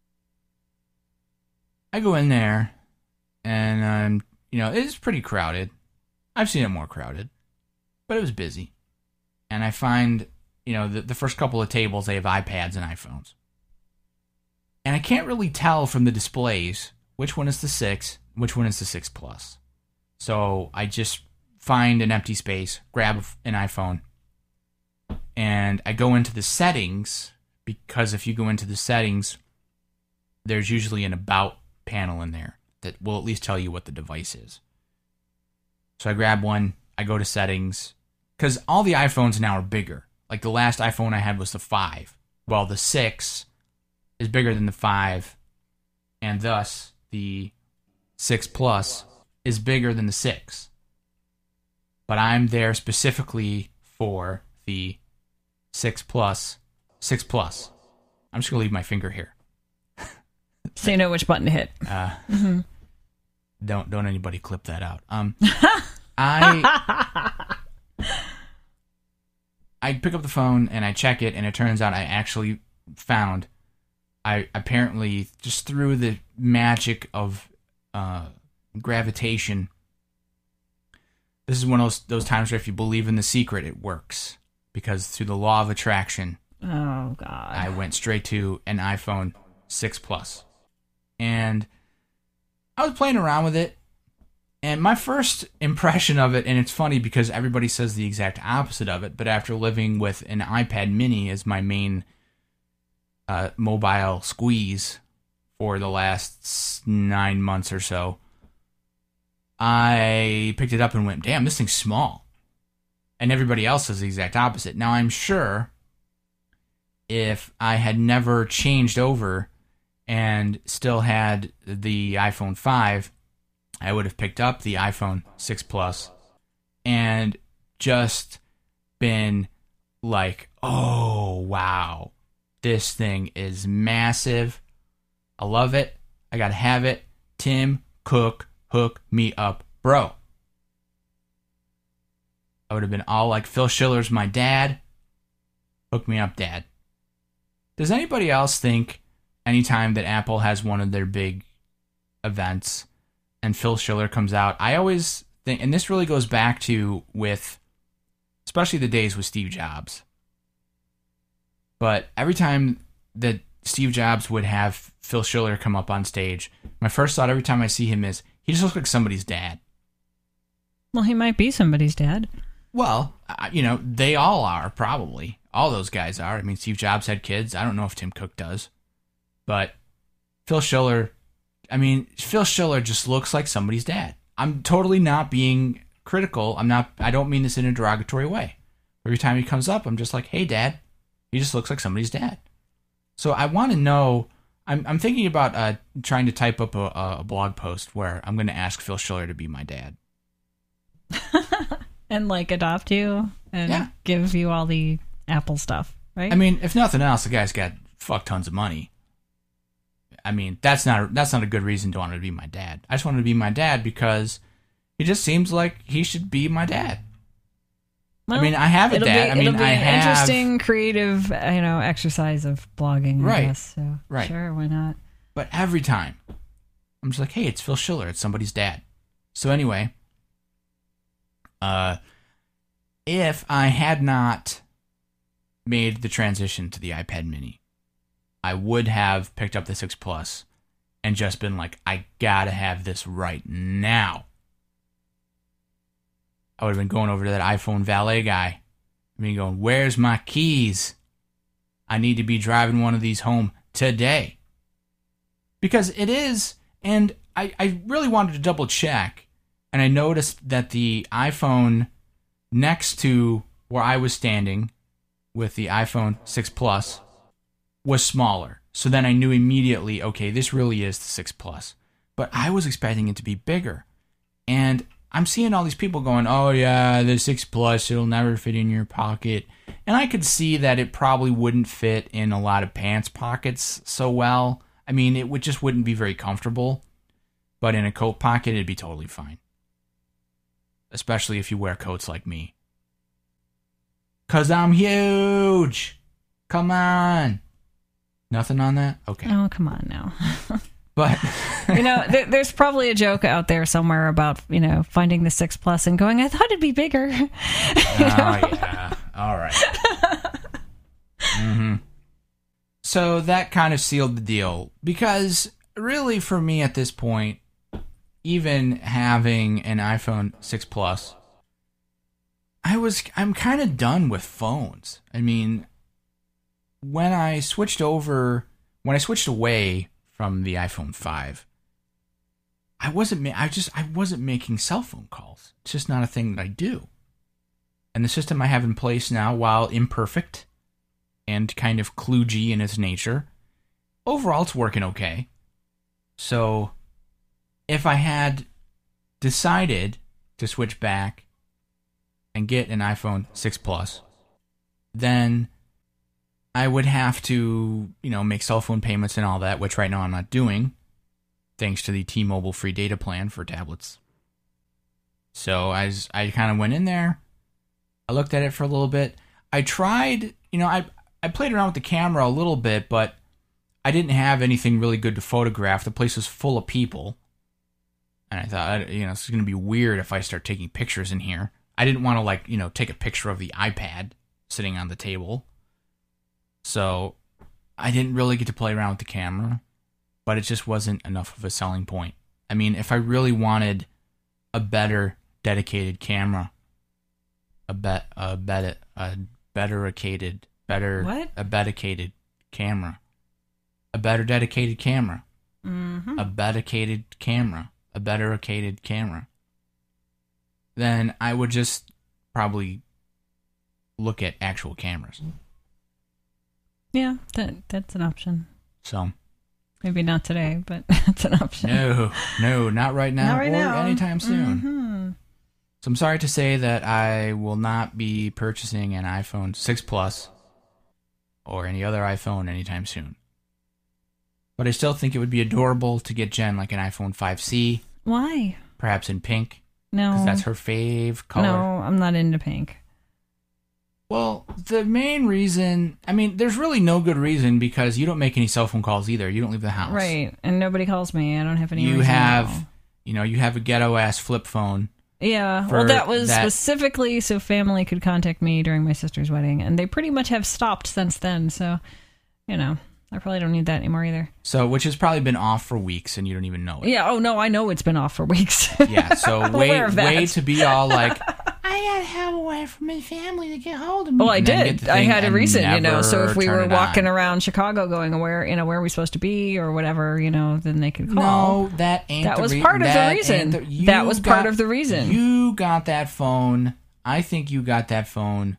I go in there, and, um, you know, it's pretty crowded. I've seen it more crowded. But it was busy. And I find... You know, the, the first couple of tables, they have iPads and iPhones. And I can't really tell from the displays which one is the six, which one is the six Plus. So I just find an empty space, grab an iPhone, and I go into the settings, because if you go into the settings, there's usually an About panel in there that will at least tell you what the device is. So I grab one, I go to settings, because all the iPhones now are bigger. Like, the last iPhone I had was the five. Well, the six is bigger than the five, and thus the six Plus is bigger than the six. But I'm there specifically for the six Plus. six Plus. I'm just going to leave my finger here. So you know which button to hit. Uh, mm-hmm. Don't don't anybody clip that out. Um, I... I pick up the phone and I check it, and it turns out I actually found, I apparently, just through the magic of uh, gravitation, this is one of those, those times where if you believe in the secret, it works. Because through the law of attraction, oh God, I went straight to an iPhone six Plus. And I was playing around with it. And my first impression of it, and it's funny because everybody says the exact opposite of it, but after living with an iPad mini as my main uh, mobile squeeze for the last nine months or so, I picked it up and went, damn, this thing's small. And everybody else says the exact opposite. Now, I'm sure if I had never changed over and still had the iPhone five, I would have picked up the iPhone six Plus and just been like, oh, wow, this thing is massive. I love it. I gotta have it. Tim Cook, hook me up, bro. I would have been all like, Phil Schiller's my dad. Hook me up, dad. Does anybody else think anytime that Apple has one of their big events and Phil Schiller comes out, I always think, and this really goes back to with, especially the days with Steve Jobs, but every time that Steve Jobs would have Phil Schiller come up on stage, my first thought every time I see him is, he just looks like somebody's dad. Well, he might be somebody's dad. Well, you know, they all are, probably. All those guys are. I mean, Steve Jobs had kids. I don't know if Tim Cook does. But Phil Schiller... I mean, Phil Schiller just looks like somebody's dad. I'm totally not being critical. I'm not. I don't mean this in a derogatory way. Every time he comes up, I'm just like, hey, dad. He just looks like somebody's dad. So I want to know, I'm I'm thinking about uh, trying to type up a, a blog post where I'm going to ask Phil Schiller to be my dad. And, like, adopt you and yeah. give you all the Apple stuff, right? I mean, if nothing else, the guy's got fuck tons of money. I mean, that's not that's not a good reason to want to be my dad. I just wanted to be my dad because he just seems like he should be my dad. Well, I mean, I have a it'll dad. Be, I mean, it'll be I an have interesting, creative, you know, exercise of blogging. I Right. guess, so Right. sure, why not? But every time, I'm just like, hey, it's Phil Schiller. It's somebody's dad. So anyway, uh, if I had not made the transition to the iPad mini, I would have picked up the six Plus and just been like, I gotta have this right now. I would have been going over to that iPhone valet guy. I mean, going, where's my keys? I need to be driving one of these home today. Because it is, and I, I really wanted to double check, and I noticed that the iPhone next to where I was standing with the iPhone six Plus was smaller. So then I knew immediately, okay, this really is the six Plus. But I was expecting it to be bigger. And I'm seeing all these people going, oh yeah, the six Plus, it'll never fit in your pocket. And I could see that it probably wouldn't fit in a lot of pants pockets so well. I mean, it would just wouldn't be very comfortable. But in a coat pocket, it'd be totally fine. Especially if you wear coats like me. Cause I'm huge. Come on. Nothing on that? Okay. Oh, come on now. But you know, there, there's probably a joke out there somewhere about, you know, finding the six Plus and going, I thought it'd be bigger. Oh, yeah. All right. Mm-hmm. So that kind of sealed the deal. Because really for me at this point, even having an iPhone six Plus, I was, I'm kind of done with phones. I mean, when I switched over, when I switched away from the iPhone five, I wasn't, ma- I just, I wasn't making cell phone calls. It's just not a thing that I do. And the system I have in place now, while imperfect and kind of kludgy in its nature, overall it's working okay. So if I had decided to switch back and get an iPhone six Plus, then I would have to, you know, make cell phone payments and all that, which right now I'm not doing, thanks to the T-Mobile free data plan for tablets. So I, I kind of went in there, I looked at it for a little bit. I tried, you know, I, I played around with the camera a little bit, but I didn't have anything really good to photograph. The place was full of people. And I thought, you know, it's going to be weird if I start taking pictures in here. I didn't want to, like, you know, take a picture of the iPad sitting on the table. So I didn't really get to play around with the camera, but it just wasn't enough of a selling point. I mean, if I really wanted a better dedicated camera, a bet, a bet, a better-acated, better, What? a dedicated camera, a better dedicated camera, Mm-hmm. a dedicated camera, a better-acated camera, then I would just probably look at actual cameras. Yeah, that that's an option. So Maybe not today, but it's an option. no, no, not right now Not right or now. anytime soon. Mm-hmm. So I'm sorry to say that I will not be purchasing an iPhone six Plus or any other iPhone anytime soon. But I still think it would be adorable to get Jen like an iPhone five C, Why? perhaps in pink, No. because that's her fave color. No, I'm not into pink. Well, the main reason, I mean, there's really no good reason because you don't make any cell phone calls either. You don't leave the house. Right, and nobody calls me. I don't have any You reason at have, all. you know, you have a ghetto-ass flip phone. Yeah, for well, that was that- specifically so family could contact me during my sister's wedding, and they pretty much have stopped since then, so, you know, I probably don't need that anymore either. So, which has probably been off for weeks and you don't even know it. Yeah, oh no, I know it's been off for weeks. Yeah, so I'm way, aware of that. way to be all like, I gotta have a way for my family to get hold of me. Well, I And then did. get the I thing had a and reason, you know. So never if we turn were it walking on. around Chicago going, where, you know, where are we supposed to be or whatever, you know, then they could call. No, that ain't That the was rea- part of the that reason. ain't the- you That was part got- of the reason. You got that phone. I think you got that phone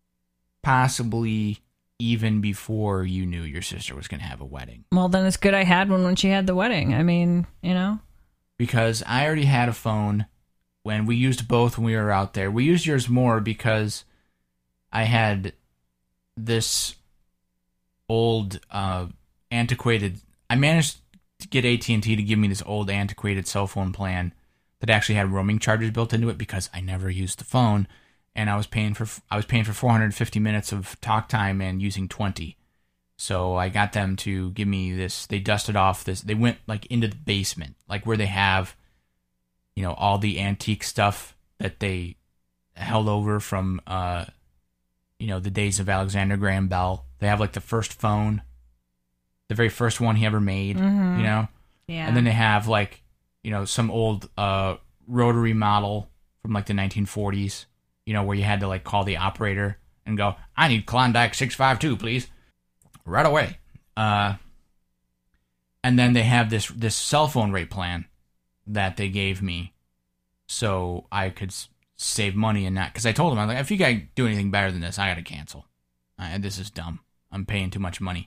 possibly even before you knew your sister was going to have a wedding. Well, then it's good I had one when she had the wedding. I mean, you know. Because I already had a phone when we used both when we were out there. We used yours more because I had this old, uh, antiquated... I managed to get A T and T to give me this old antiquated cell phone plan that actually had roaming charges built into it because I never used the phone, and I was paying for I was paying for four hundred fifty minutes of talk time and using twenty. So I got them to give me this. They dusted off this. They went like into the basement, like where they have, you know, all the antique stuff that they held over from, uh, you know, the days of Alexander Graham Bell. They have like the first phone, the very first one he ever made, Mm-hmm. you know? Yeah. And then they have like, you know, some old uh, rotary model from like the nineteen forties, you know, where you had to like call the operator and go, I need Klondike six five two, please. Right away. Uh, and then they have this this cell phone rate plan that they gave me so I could s- save money and not, because I told them, I'm like, if you guys do anything better than this, I got to cancel. Uh, this is dumb. I'm paying too much money.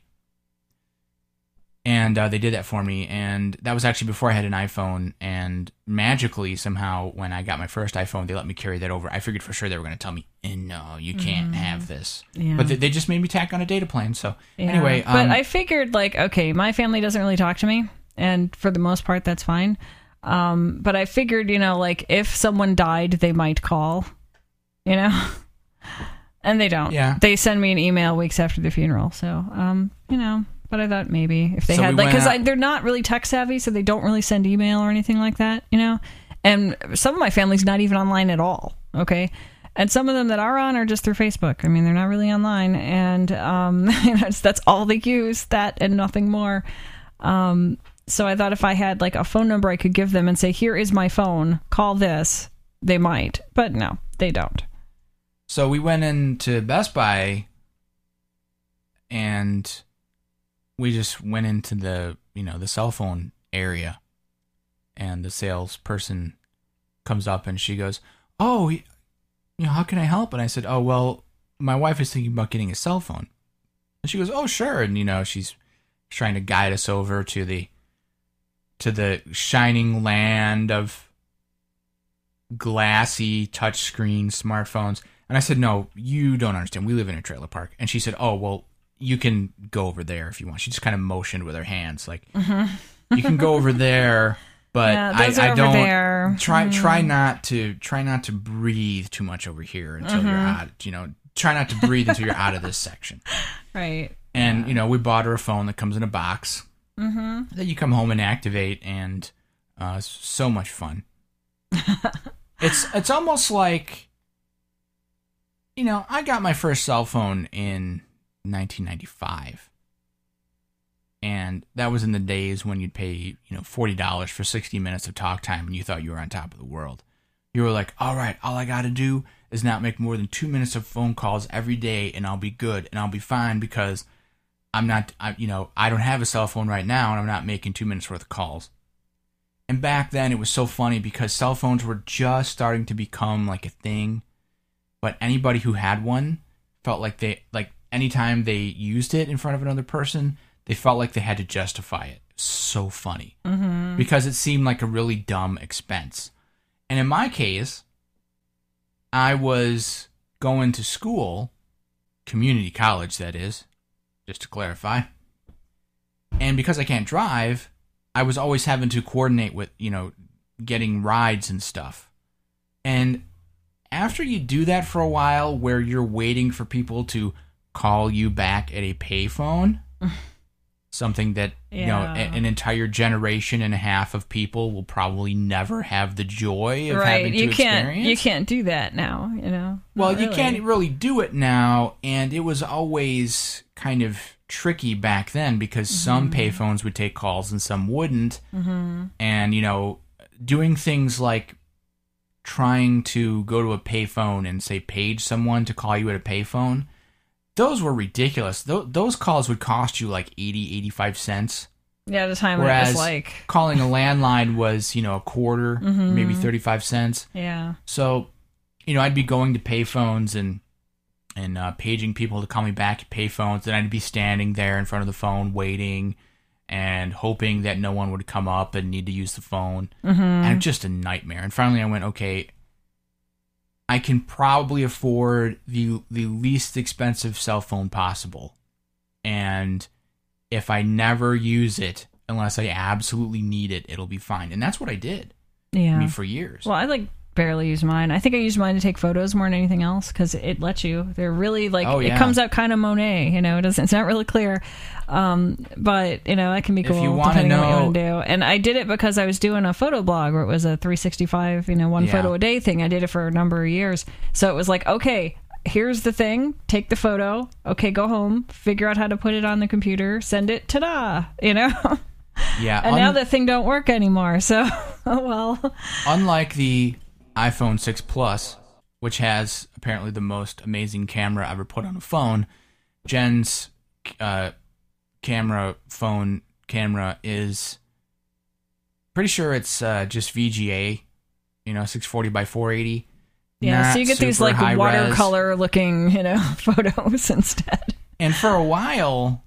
And uh, they did that for me, and that was actually before I had an iPhone, and magically, somehow, when I got my first iPhone, they let me carry that over. I figured for sure they were going to tell me, eh, no, you can't Mm. have this. Yeah. But they, they just made me tack on a data plan, so Yeah. anyway. Um, but I figured, like, okay, my family doesn't really talk to me, and for the most part, that's fine. Um, but I figured, you know, like, if someone died, they might call, you know? And they don't. Yeah. They send me an email weeks after the funeral, so, um, you know... But I thought maybe if they So had, we like, went because out- they're not really tech savvy, so they don't really send email or anything like that, you know? And some of my family's not even online at all, okay? And some of them that are on are just through Facebook. I mean, they're not really online, and um, that's, that's all they use, that and nothing more. Um, so I thought if I had, like, a phone number I could give them and say, here is my phone, call this, they might. But no, they don't. So we went into Best Buy, and we just went into the, you know, the cell phone area, and the salesperson comes up and she goes, oh, you know, how can I help? And I said, oh, well, my wife is thinking about getting a cell phone. And she goes, oh, sure. And, you know, she's trying to guide us over to the, to the shining land of glassy touchscreen smartphones. And I said, no, you don't understand. We live in a trailer park. And she said, oh, well, you can go over there if you want. She just kind of motioned with her hands, like, mm-hmm. you can go over there, but Yeah, I, those are I over don't there. try Mhm. try not to try not to breathe too much over here until you're Mm-hmm. out. You know, try not to breathe until you're out of this section. Right. And you know, we bought her a phone that comes in a box Mm-hmm. that you come home and activate, and uh, it's so much fun. it's it's almost like, you know, I got my first cell phone in nineteen ninety-five, and that was in the days when you'd pay, you know, forty dollars for sixty minutes of talk time, and you thought you were on top of the world. You were like, all right, all I gotta do is not make more than two minutes of phone calls every day, and I'll be good, and I'll be fine, because I'm not, I, you know, I don't have a cell phone right now, and I'm not making two minutes worth of calls. And back then, it was so funny because cell phones were just starting to become like a thing, but anybody who had one felt like they, like, anytime they used it in front of another person, they felt like they had to justify it. So funny. Mm-hmm. Because it seemed like a really dumb expense. And in my case, I was going to school, community college that is, just to clarify. And because I can't drive, I was always having to coordinate with, you know, getting rides and stuff. And after you do that for a while, where you're waiting for people to call you back at a payphone, something that, you know, Yeah. a- an entire generation and a half of people will probably never have the joy of Right. having to You can't. experience. You can't do that now. You know. Well, Not you really. can't really do it now, and it was always kind of tricky back then because some payphones would take calls and some wouldn't. Mm-hmm. And, you know, doing things like trying to go to a payphone and, say, page someone to call you at a payphone, those were ridiculous. Th- those calls would cost you like eighty, eighty-five cents. Yeah, at the time it Whereas was like. calling a landline was, you know, a quarter, Mhm. maybe thirty-five cents. Yeah. So, you know, I'd be going to payphones and and uh, paging people to call me back at payphones, and I'd be standing there in front of the phone waiting and hoping that no one would come up and need to use the phone. Mm-hmm. And it's just a nightmare. And finally I went, okay, I can probably afford the the least expensive cell phone possible. And if I never use it, unless I absolutely need it, it'll be fine. And that's what I did. Yeah. I mean, for years. Well, I like barely use mine. I think I use mine to take photos more than anything else because it lets you. They're really like Oh, yeah. it comes out kind of Monet. You know, it doesn't. It's not really clear, um, but you know that can be If cool you wanna depending on what you know- want to do. And I did it because I was doing a photo blog where it was a three sixty-five, you know, one Yeah. photo a day thing. I did it for a number of years, so it was like, okay, here's the thing: take the photo. Okay, go home, figure out how to put it on the computer, send it. Ta-da! You know. Yeah. And un- now that thing don't work anymore. So, oh well. Unlike the iPhone six Plus, which has apparently the most amazing camera ever put on a phone, Jen's uh, camera phone camera is pretty sure it's uh, just V G A, you know, six forty by four eighty. Yeah, Not so you get these super like high res. watercolor looking, you know, photos instead. And for a while,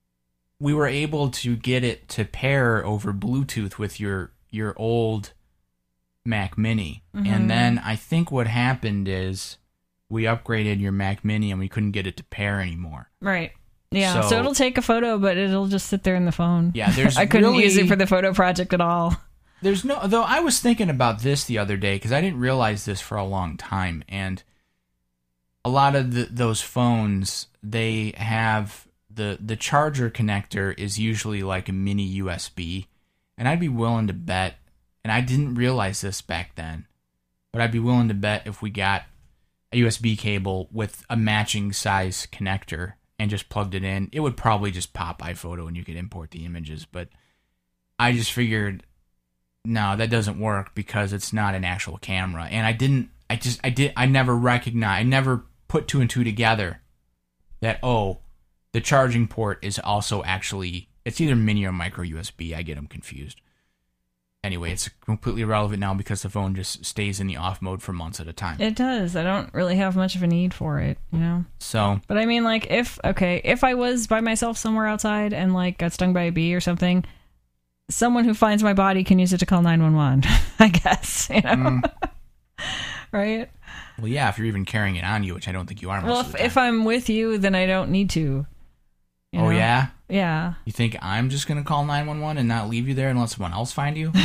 we were able to get it to pair over Bluetooth with your your old Mac Mini. Mhm. And then I think what happened is we upgraded your Mac Mini and we couldn't get it to pair anymore. Right. Yeah. So, So- it'll take a photo, but it'll just sit there in the phone. Yeah, there's I couldn't really, use it for the photo project at all. There's no, though I was thinking about this the other day because I didn't realize this for a long time. And a lot of the, those phones, they have the, the charger connector is usually like a mini U S B. And I'd be willing to bet, and I didn't realize this back then, but I'd be willing to bet if we got a U S B cable with a matching size connector and just plugged it in, it would probably just pop iPhoto and you could import the images. But I just figured, no, that doesn't work because it's not an actual camera. And I didn't, I just, I did, I never recognized, I never put two and two together that, oh, the charging port is also actually, it's either mini or micro U S B. I get them confused. Anyway, it's completely irrelevant now because the phone just stays in the off mode for months at a time. It does. I don't really have much of a need for it, you know? So, But I mean, like, if, okay, if I was by myself somewhere outside and, like, got stung by a bee or something, someone who finds my body can use it to call nine one one, I guess, you know? Mm. Right? well, yeah, if you're even carrying it on you, which I don't think you are most Well, of if, the time. if I'm with you, then I don't need to. you oh, know? yeah? Yeah. You think I'm just going to call nine one one and not leave you there and let someone else find you?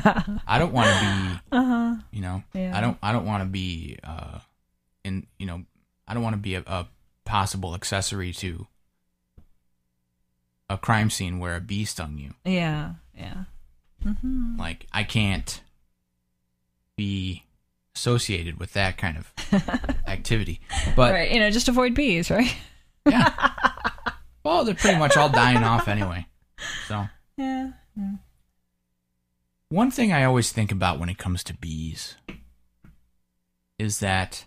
I don't want to be, Uh-huh. you know, Yeah. I don't I don't want to be, uh, in, you know, I don't want to be a, a possible accessory to a crime scene where a bee stung you. Yeah. Yeah. Mm-hmm. Like, I can't be associated with that kind of activity. But, Right. You know, just avoid bees, right? yeah. Well, they're pretty much all dying off anyway. So, Yeah. one thing I always think about when it comes to bees is that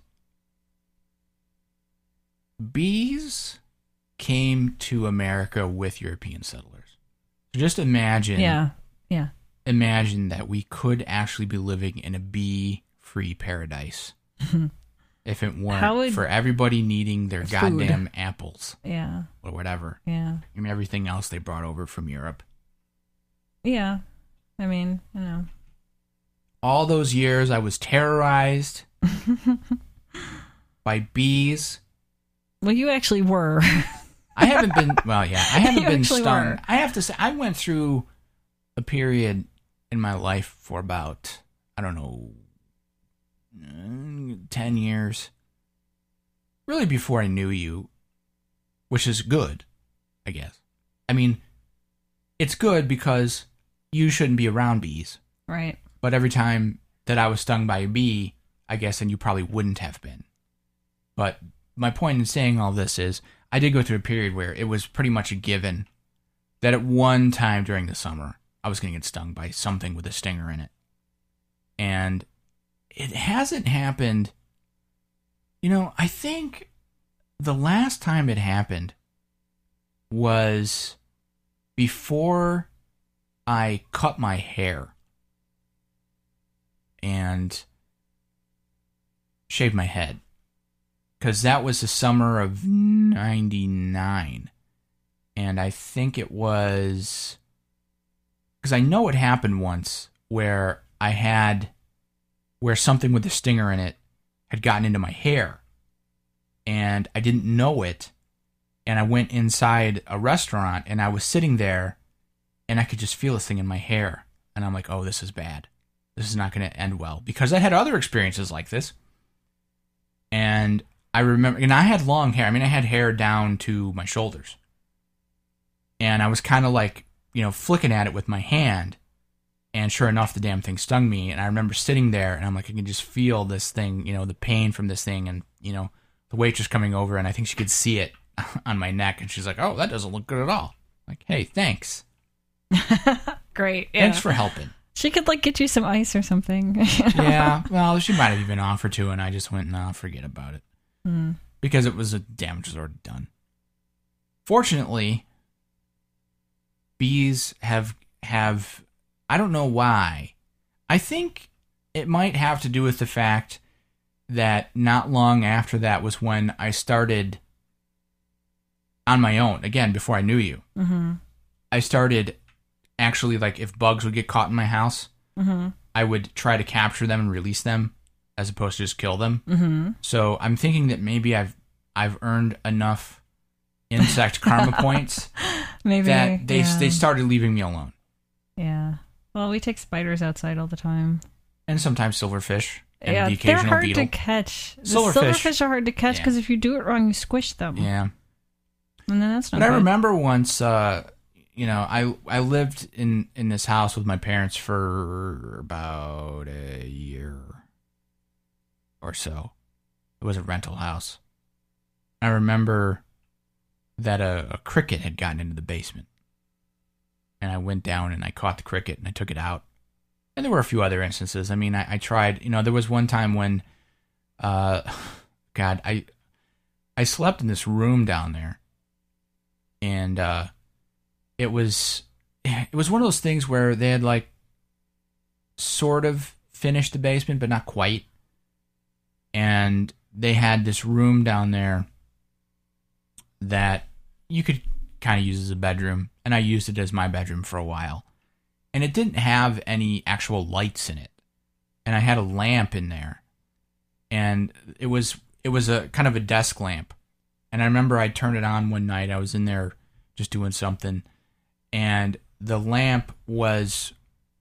bees came to America with European settlers. So just imagine, Yeah. Yeah. imagine that we could actually be living in a bee-free paradise if it weren't How would- for everybody needing their Food. goddamn apples Yeah. or whatever, Yeah. and everything else they brought over from Europe. Yeah. I mean, you know. All those years I was terrorized by bees. Well, you actually were. I haven't been, well, yeah, I haven't You been actually stung. were. I have to say, I went through a period in my life for about, I don't know, mm, ten years. Really before I knew you, which is good, I guess. I mean, it's good because you shouldn't be around bees. Right. But every time that I was stung by a bee, I guess then you probably wouldn't have been. But my point in saying all this is, I did go through a period where it was pretty much a given that at one time during the summer, I was going to get stung by something with a stinger in it. And it hasn't happened. You know, I think the last time it happened was before I cut my hair and shaved my head. Because that was the summer of ninety-nine. And I think it was... Because I know it happened once where I had... Where something with a stinger in it had gotten into my hair. And I didn't know it. And I went inside a restaurant and I was sitting there and I could just feel this thing in my hair. And I'm like, oh, this is bad. This is not going to end well. Because I had other experiences like this. And I remember, and I had long hair. I mean, I had hair down to my shoulders. And I was kind of like, you know, flicking at it with my hand. And sure enough, the damn thing stung me. And I remember sitting there, and I'm like, I can just feel this thing, you know, the pain from this thing. And, you know, the waitress coming over, and I think she could see it on my neck. And she's like, oh, that doesn't look good at all. I'm like, hey, thanks. Great. Yeah. Thanks for helping. She could, like, get you some ice or something. You know? Yeah, well, she might have even offered to, and I just went, no, forget about it. Mm. Because it was a damage was already done. Fortunately, bees have have I don't know why. I think it might have to do with the fact that not long after that was when I started on my own, again, before I knew you. Mm-hmm. I started actually, like, if bugs would get caught in my house, mm-hmm. I would try to capture them and release them as opposed to just kill them. Mm-hmm. So I'm thinking that maybe I've I've earned enough insect karma points maybe that they yeah. they started leaving me alone. Yeah. Well, we take spiders outside all the time. And sometimes silverfish and yeah, the occasional they're hard beetle. to catch. The Silverfish. silverfish are hard to catch because Yeah. if you do it wrong, you squish them. Yeah. And then that's not But good. I remember once, uh, you know, I I lived in, in this house with my parents for about a year or so. It was a rental house. I remember that a, a cricket had gotten into the basement. And I went down and I caught the cricket and I took it out. And there were a few other instances. I mean, I, I tried, you know, there was one time when, uh, God, I I slept in this room down there. And uh, it was it was one of those things where they had, like, sort of finished the basement, but not quite. And they had this room down there that you could kind of use as a bedroom, and I used it as my bedroom for a while. And it didn't have any actual lights in it. And I had a lamp in there. And it was it was a kind of a desk lamp. And I remember I turned it on one night. I was in there just doing something, and the lamp was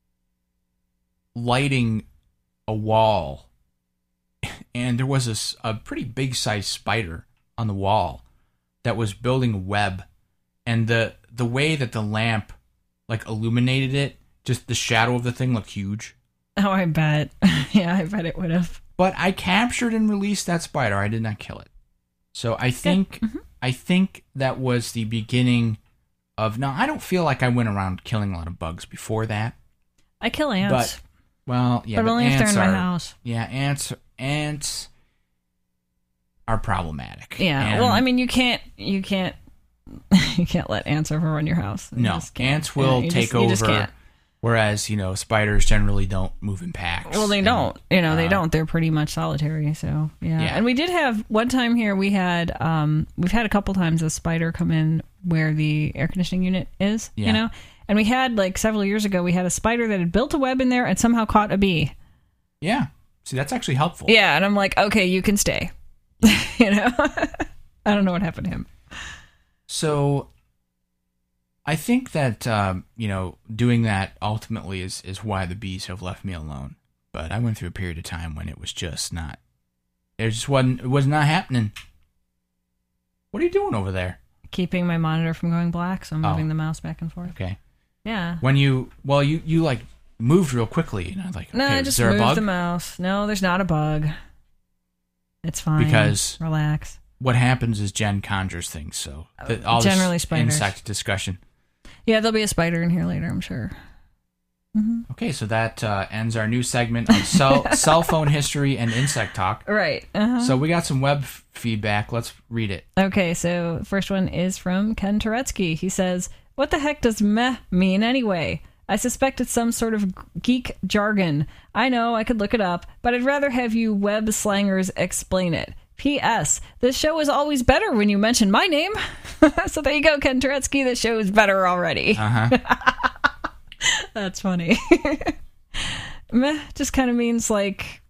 lighting a wall. And there was a, s- a pretty big-sized spider on the wall that was building a web. And the the way that the lamp, like, illuminated it, just the shadow of the thing looked huge. Oh, I bet. Yeah, I bet it would have. But I captured and released that spider. I did not kill it. So I think Mm-hmm. I think that was the beginning of... Now, I don't feel like I went around killing a lot of bugs before that. I kill ants. But, well, yeah, but but only if they're ants in my are, house. Yeah, ants ants are problematic. Yeah. And Well, I mean, you can't you can't you can't let ants overrun your house. You no, just can't. ants will Yeah, you take just, you just over. can't. Whereas, you know, spiders generally don't move in packs. Well, they And, don't. You know, they uh, don't. They're pretty much solitary. So yeah. Yeah. And we did have one time here. We had um, we've had a couple times a spider come in where the air conditioning unit is. Yeah. You know, and we had like several years ago. We had a spider that had built a web in there and somehow caught a bee. Yeah. See, that's actually helpful. Yeah, and I'm like, okay, you can stay. You know, I don't know what happened to him. So I think that, um, you know, doing that ultimately is, is why the bees have left me alone. But I went through a period of time when it was just not, it just wasn't, it was not happening. What are you doing over there? Keeping my monitor from going black, so I'm Oh. moving the mouse back and forth. Okay. Yeah. When you, well, you, you like moved real quickly. And I was like, No, okay, I is just there a moved bug? the mouse. No, there's not a bug. It's fine. Because- relax. What happens is Jen conjures things. So the, all Generally this spiders. insect discussion. Yeah, there'll be a spider in here later, I'm sure. Mm-hmm. Okay, so that uh, ends our new segment of cell, cell phone history and insect talk. Right. Uh-huh. So we got some web f- feedback. Let's read it. Okay, so first one is from Ken Turetsky. He says, "What the heck does meh mean anyway? I suspect it's some sort of geek jargon. I know, I could look it up, but I'd rather have you web slangers explain it. P S. This show is always better when you mention my name." So there you go, Ken Turetsky. The show is better already. Uh-huh. That's funny. Meh just kind of means like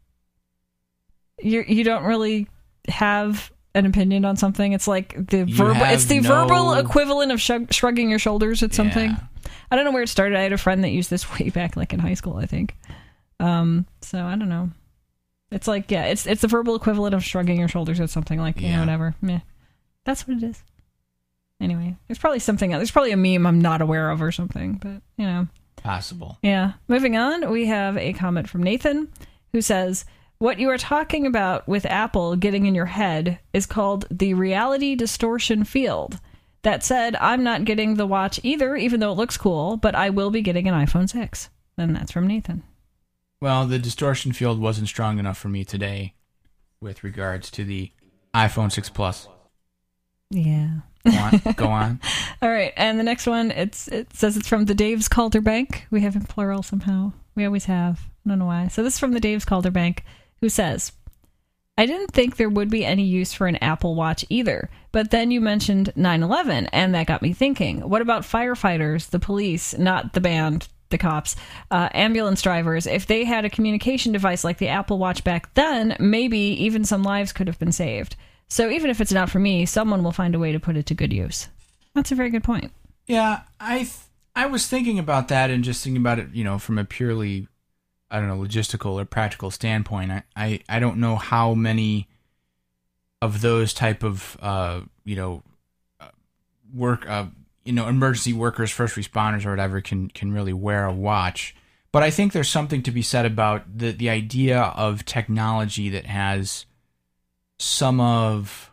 you you don't really have an opinion on something. It's like the You verbal. have It's the no- verbal equivalent of shrug, shrugging your shoulders at something. Yeah. I don't know where it started. I had a friend that used this way back, like in high school, I think. Um, so I don't know. It's like, yeah, it's it's the verbal equivalent of shrugging your shoulders at something, like, you Yeah. know, whatever. Meh. That's what it is. Anyway, there's probably something else. There's probably a meme I'm not aware of or something, but, you know. Possible. Yeah. Moving on, we have a comment from Nathan who says, what you are talking about with Apple getting in your head is called the reality distortion field. That said, I'm not getting the watch either, even though it looks cool, but I will be getting an iPhone six. And that's from Nathan. Well, the distortion field wasn't strong enough for me today with regards to the iPhone six Plus. Yeah. Go on. Go on. All right, and the next one, it's it says it's from the Dave's Calder Bank. We have in plural somehow. We always have. I don't know why. So this is from the Dave's Calder Bank, who says, I didn't think there would be any use for an Apple Watch either, but then you mentioned nine eleven, and that got me thinking. What about firefighters, the police, not the band, the cops, uh, ambulance drivers? If they had a communication device like the Apple Watch back then, maybe even some lives could have been saved. So even if it's not for me, someone will find a way to put it to good use. That's a very good point. Yeah, I th- I was thinking about that and just thinking about it, you know, from a purely, I don't know, logistical or practical standpoint. I, I, I don't know how many of those type of, uh, you know, uh, work, uh, you know, emergency workers, first responders or whatever can, can really wear a watch. But I think there's something to be said about the, the idea of technology that has some of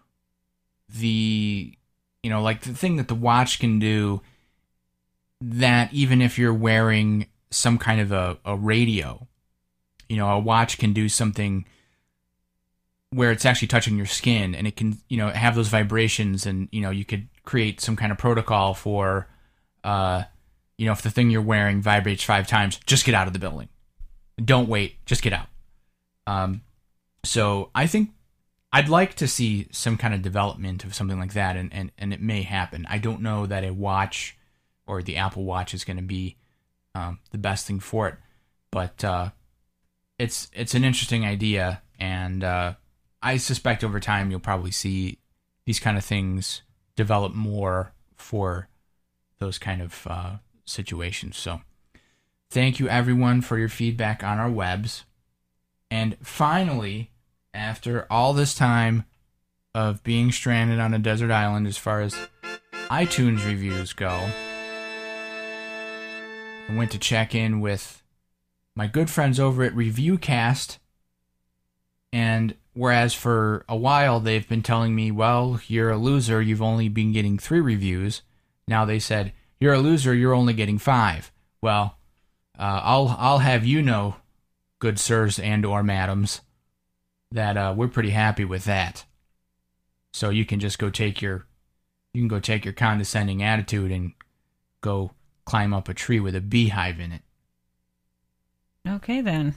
the, you know, like the thing that the watch can do that even if you're wearing some kind of a, a radio, you know, a watch can do something where it's actually touching your skin and it can, you know, have those vibrations and, you know, you could create some kind of protocol for, uh, you know, if the thing you're wearing vibrates five times, just get out of the building. Don't wait, just get out. Um, so I think I'd like to see some kind of development of something like that, and, and, and it may happen. I don't know that a watch or the Apple Watch is going to be um, the best thing for it, but uh, it's it's an interesting idea, and uh, I suspect over time you'll probably see these kind of things develop more for those kind of uh, situations. So thank you, everyone, for your feedback on our webs. And finally, after all this time of being stranded on a desert island as far as iTunes reviews go, I went to check in with my good friends over at ReviewCast, and whereas for a while they've been telling me, well, you're a loser, you've only been getting three reviews, now they said, you're a loser, you're only getting five. Well, uh, I'll I'll have you know, good sirs and or madams, that uh, we're pretty happy with that. So you can just go take your, you can go take your condescending attitude and go climb up a tree with a beehive in it. Okay, then.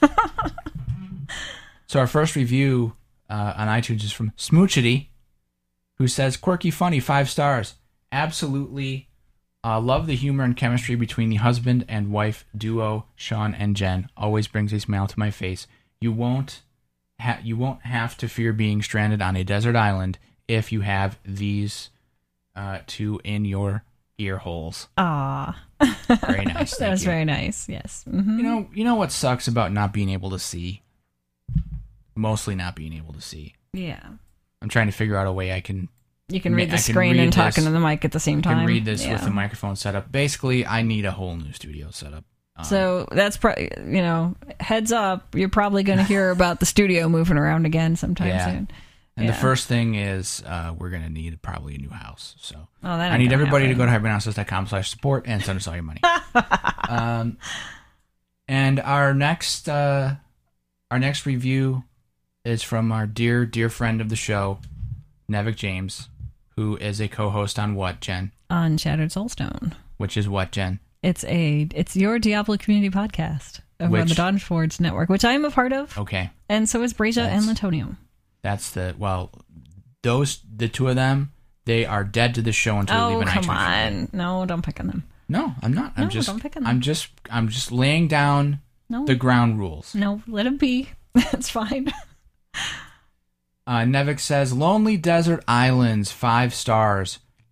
So our first review uh, on iTunes is from Smoochity, who says, quirky, funny, five stars. Absolutely uh, love the humor and chemistry between the husband and wife duo, Sean and Jen. Always brings a smile to my face. You won't ha- you won't have to fear being stranded on a desert island if you have these uh, two in your ear holes. Ah, Very nice. that was you. very nice. Yes. Mm-hmm. You know, you know what sucks about not being able to see? Mostly not being able to see. Yeah. I'm trying to figure out a way I can You can Ma- read the I can screen read and talk this. into the mic at the same I time. can read this Yeah. with the microphone set up. Basically, I need a whole new studio setup. Um, So that's probably, you know, heads up, you're probably going to hear about the studio moving around again sometime Yeah. soon. and yeah. the first thing is uh, we're going to need probably a new house. So Oh, that I ain't need gonna everybody happen. to go to hyperanalysis dot com slash support and send us all your money. um, and our next uh, our next review is from our dear, dear friend of the show, Nevik James, who is a co-host on what, Jen? On Shattered Soulstone. Which is what, Jen? It's a it's your Diablo community podcast over on Which- the Dawn Forge network, which I am a part of, Okay. and so is Breja and That's- Lantonium. That's the, well, those, the two of them, they are dead to the show until they Oh, leave an come iTunes review. on. No, don't pick on them. No, I'm not. I'm No, just, don't pick on I'm them. just, I'm just laying down No. the ground rules. No, let them be. It's fine. Uh, Nevik says, Lonely Desert Islands, five stars.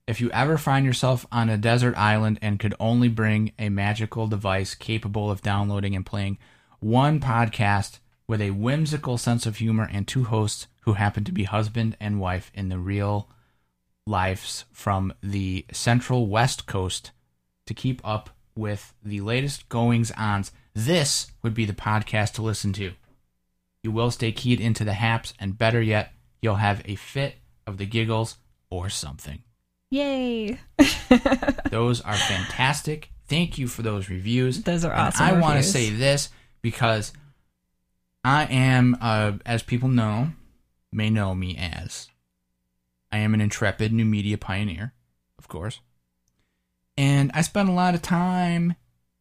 if you ever find yourself on a desert island and could only bring a magical device capable of downloading and playing one podcast with a whimsical sense of humor and two hosts who happen to be husband and wife in the real lives from the central west coast to keep up with the latest goings-ons, this would be the podcast to listen to. You will stay keyed into the haps, and better yet, you'll have a fit of the giggles or something. Yay! Those are fantastic. Thank you for those reviews. Those are and awesome I want to reviews. say this because I am, uh, as people know, may know me as, I am an intrepid new media pioneer, of course. And I spend a lot of time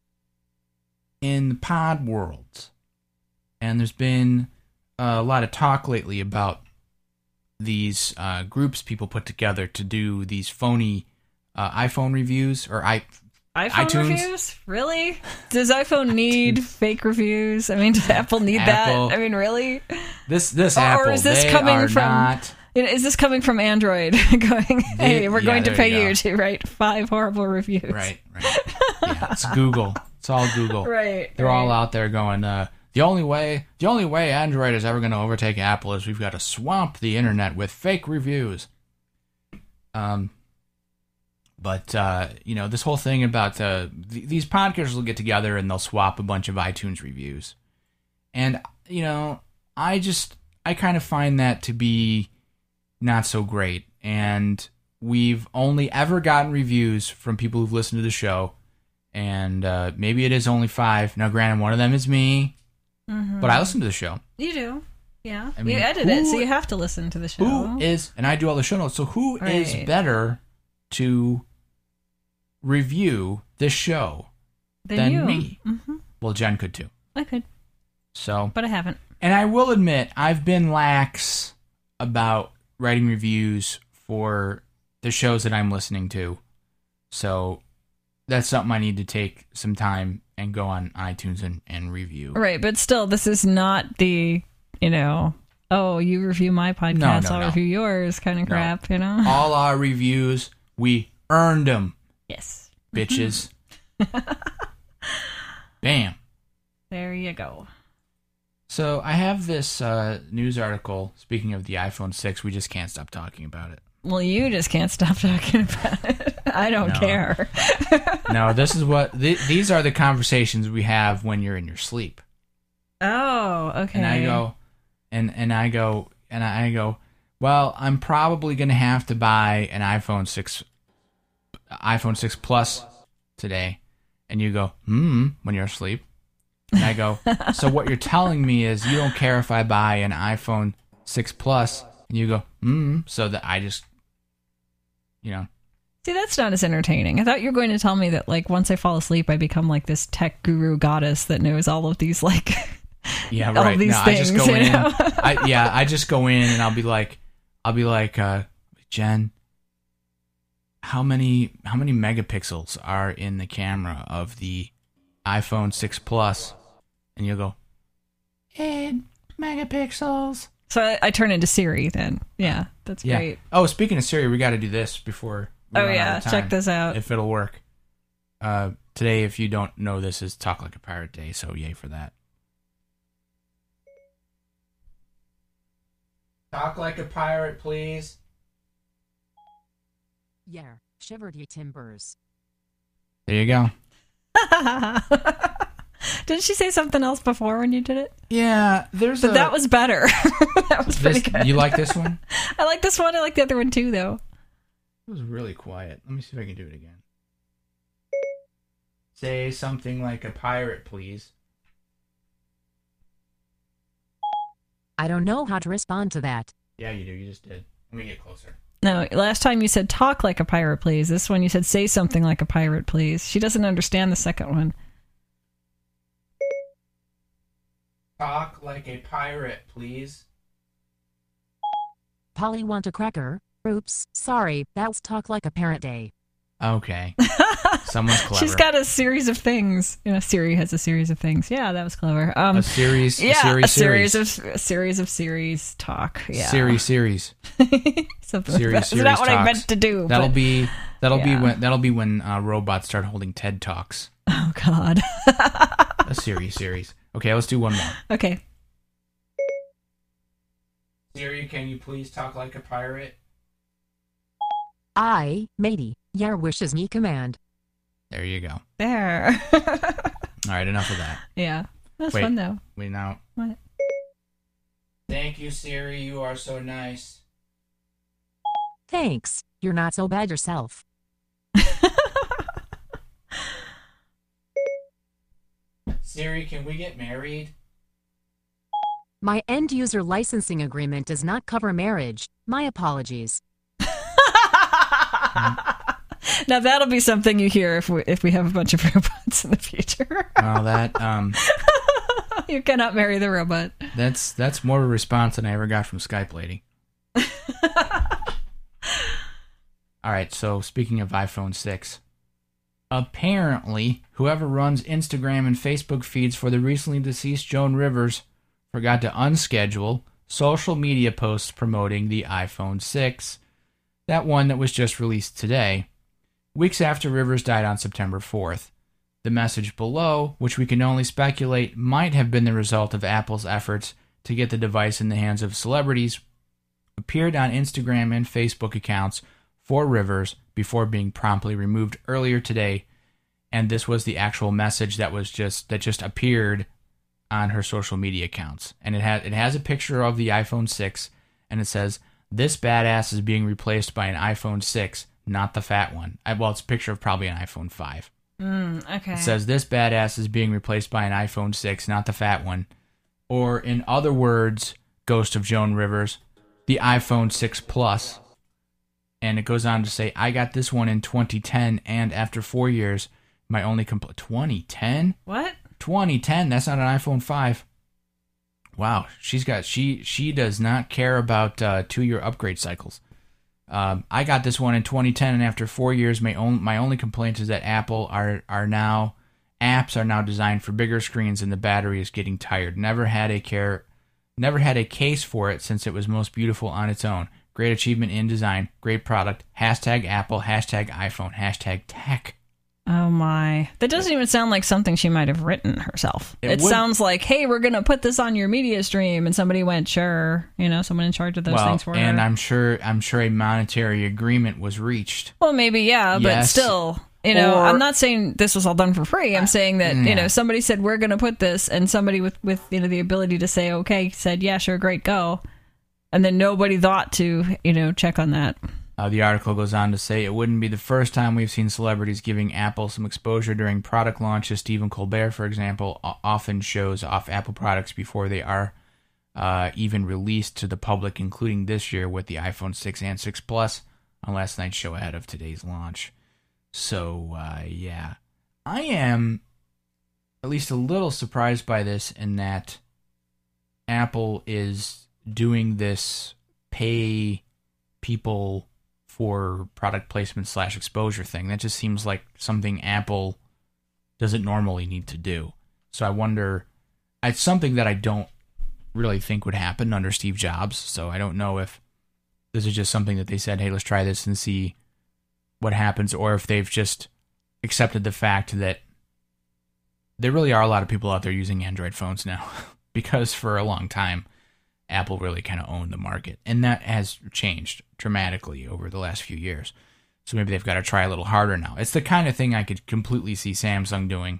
in the pod world. And there's been a lot of talk lately about these uh, groups people put together to do these phony uh, iPhone reviews or i iPhone iTunes. reviews? Really? Does iPhone need fake reviews? I mean, does Apple need Apple. that? I mean, really? This this Or Apple, is this they coming are from- not. Is this coming from Android? Going, hey, we're yeah, going to there pay you you, go. to write five horrible reviews. Right, right. Yeah, it's Google. It's all Google. Right. They're right. all out there going, uh, the only way the only way Android is ever going to overtake Apple is we've got to swamp the internet with fake reviews. Um, but, uh, you know, this whole thing about uh, th- these podcasters will get together and they'll swap a bunch of iTunes reviews. And, you know, I just, I kind of find that to be not so great. And we've only ever gotten reviews from people who've listened to the show. And uh, maybe it is only five. Now, granted, one of them is me. Mm-hmm. But I listen to the show. You do. Yeah. I mean, you edit who- it, so you have to listen to the show. Who is, and I do all the show notes, so who is Right. better to review this show Than than you. me? Mm-hmm. Well, Jen could too. I could, So, but I haven't. and I will admit, I've been lax about writing reviews for the shows that I'm listening to. So, that's something I need to take some time and go on iTunes and, and review. Right, but still, this is not the, you know, oh, you review my podcast, No, no, I'll no. review yours kind of No. crap, you know? All our reviews, we earned them, Yes. bitches. Bam. There you go. So I have this uh, news article. Speaking of the iPhone six, we just can't stop talking about it. Well, you just can't stop talking about it. I don't No. care. No, this is what th- these are the conversations we have when you're in your sleep. Oh, okay. And I go, and and I go, and I go. Well, I'm probably gonna have to buy an iPhone six, iPhone six Plus today. And you go, hmm, when you're asleep. And I go, so what you're telling me is you don't care if I buy an iPhone six Plus. And you go, hmm, so that I just, you know. See, that's not as entertaining. I thought you were going to tell me that, like, once I fall asleep, I become like this tech guru goddess that knows all of these, like, Yeah, all right. these no, things. I just go you in. know? I, yeah, I just go in and I'll be like, I'll be like, uh, Jen, how many how many megapixels are in the camera of the iPhone six Plus? And you'll go, eight megapixels. So I, I turn into Siri then. Yeah, that's Yeah. great. Oh, speaking of Siri, we got to do this before. We Oh, run yeah. out of Check time, this out. if it'll work. Uh, today, if you don't know, this is Talk Like a Pirate Day, so yay for that. Talk like a pirate, please. Yeah, shivered ye timbers. There you go. Didn't she say something else before when you did it? Yeah, there's But a. that was better. That was pretty this, good. You like this one? I like this one. I like the other one too, though. It was really quiet. Let me see if I can do it again. Say something like a pirate, please. I don't know how to respond to that. Yeah, you do. You just did. Let me get closer. No, last time you said talk like a pirate, please. This one you said say something like a pirate, please. She doesn't understand the second one. Talk like a pirate, please. Polly want a cracker? Oops, sorry, that was talk like a parent day. Okay. Someone's clever. She's got a series of things. You know, Siri has a series of things. Yeah, that was clever. Um, a series, yeah, a series, a series, series. of a series of series talk. Yeah, Series, series, something series, like that. series It's not what I talks. meant to do. That'll but- be that'll Yeah. be when that'll be when uh, robots start holding TED Talks. Oh God. A series, series. Okay, let's do one more. Okay. Siri, can you please talk like a pirate? I, matey, your wish is me command. There you go. There. All right, enough of that. Yeah, that's Wait. fun though. Wait now. What? Thank you, Siri. You are so nice. Thanks, you're not so bad yourself. Siri, can we get married? My end user licensing agreement does not cover marriage. My apologies. Now that'll be something you hear if we if we have a bunch of robots in the future. Well, that um, You cannot marry the robot. that's that's more of a response than I ever got from Skype lady. All right, so speaking of iPhone six, apparently whoever runs Instagram and Facebook feeds for the recently deceased Joan Rivers forgot to unschedule social media posts promoting the iPhone six, that one that was just released today, weeks after Rivers died on September fourth. The message below, which we can only speculate might have been the result of Apple's efforts to get the device in the hands of celebrities, appeared on Instagram and Facebook accounts for Rivers before being promptly removed earlier today, and this was the actual message that was just that just appeared on her social media accounts. And it has it has a picture of the iPhone six, and it says, "This badass is being replaced by an iPhone six, not the fat one." I, well, it's a picture of probably an iPhone five. Mm, okay. It says, "This badass is being replaced by an iPhone six, not the fat one." Or in other words, Ghost of Joan Rivers, the iPhone six Plus. And it goes on to say, "I got this one in twenty ten, and after four years, my only compl- twenty ten? What? twenty ten, that's not an iPhone five. Wow, she's got she she does not care about uh, two-year upgrade cycles. Um, I got this one in twenty ten, and after four years, my own my only complaint is that Apple are are now apps are now designed for bigger screens, and the battery is getting tired. Never had a care, never had a case for it since it was most beautiful on its own. Great achievement in design, great product. Hashtag Apple, hashtag iPhone, hashtag tech." Oh my. That doesn't even sound like something she might have written herself. It It, would- sounds like, hey, we're going to put this on your media stream. And somebody went, sure. You know, someone in charge of those Well, things for and her. I'm sure I'm sure a monetary agreement was reached. Well, maybe, yeah, but Yes. still, you know, Or- I'm not saying this was all done for free. I'm saying that, yeah. you know, somebody said, we're going to put this, and somebody with, with, you know, the ability to say, okay, said, yeah, sure, great, go. And then nobody thought to, you know, check on that. Uh, the article goes on to say, "It wouldn't be the first time we've seen celebrities giving Apple some exposure during product launches. Stephen Colbert, for example, o- often shows off Apple products before they are uh, even released to the public, including this year with the iPhone six and six Plus on last night's show ahead of today's launch." So, uh, yeah. I am at least a little surprised by this in that Apple is doing this pay people for product placement slash exposure thing. That just seems like something Apple doesn't normally need to do. So I wonder, it's something that I don't really think would happen under Steve Jobs. So I don't know if this is just something that they said, hey, let's try this and see what happens, or if they've just accepted the fact that there really are a lot of people out there using Android phones now, because for a long time, Apple really kind of owned the market, and that has changed dramatically over the last few years. So maybe they've got to try a little harder now. It's the kind of thing I could completely see Samsung doing,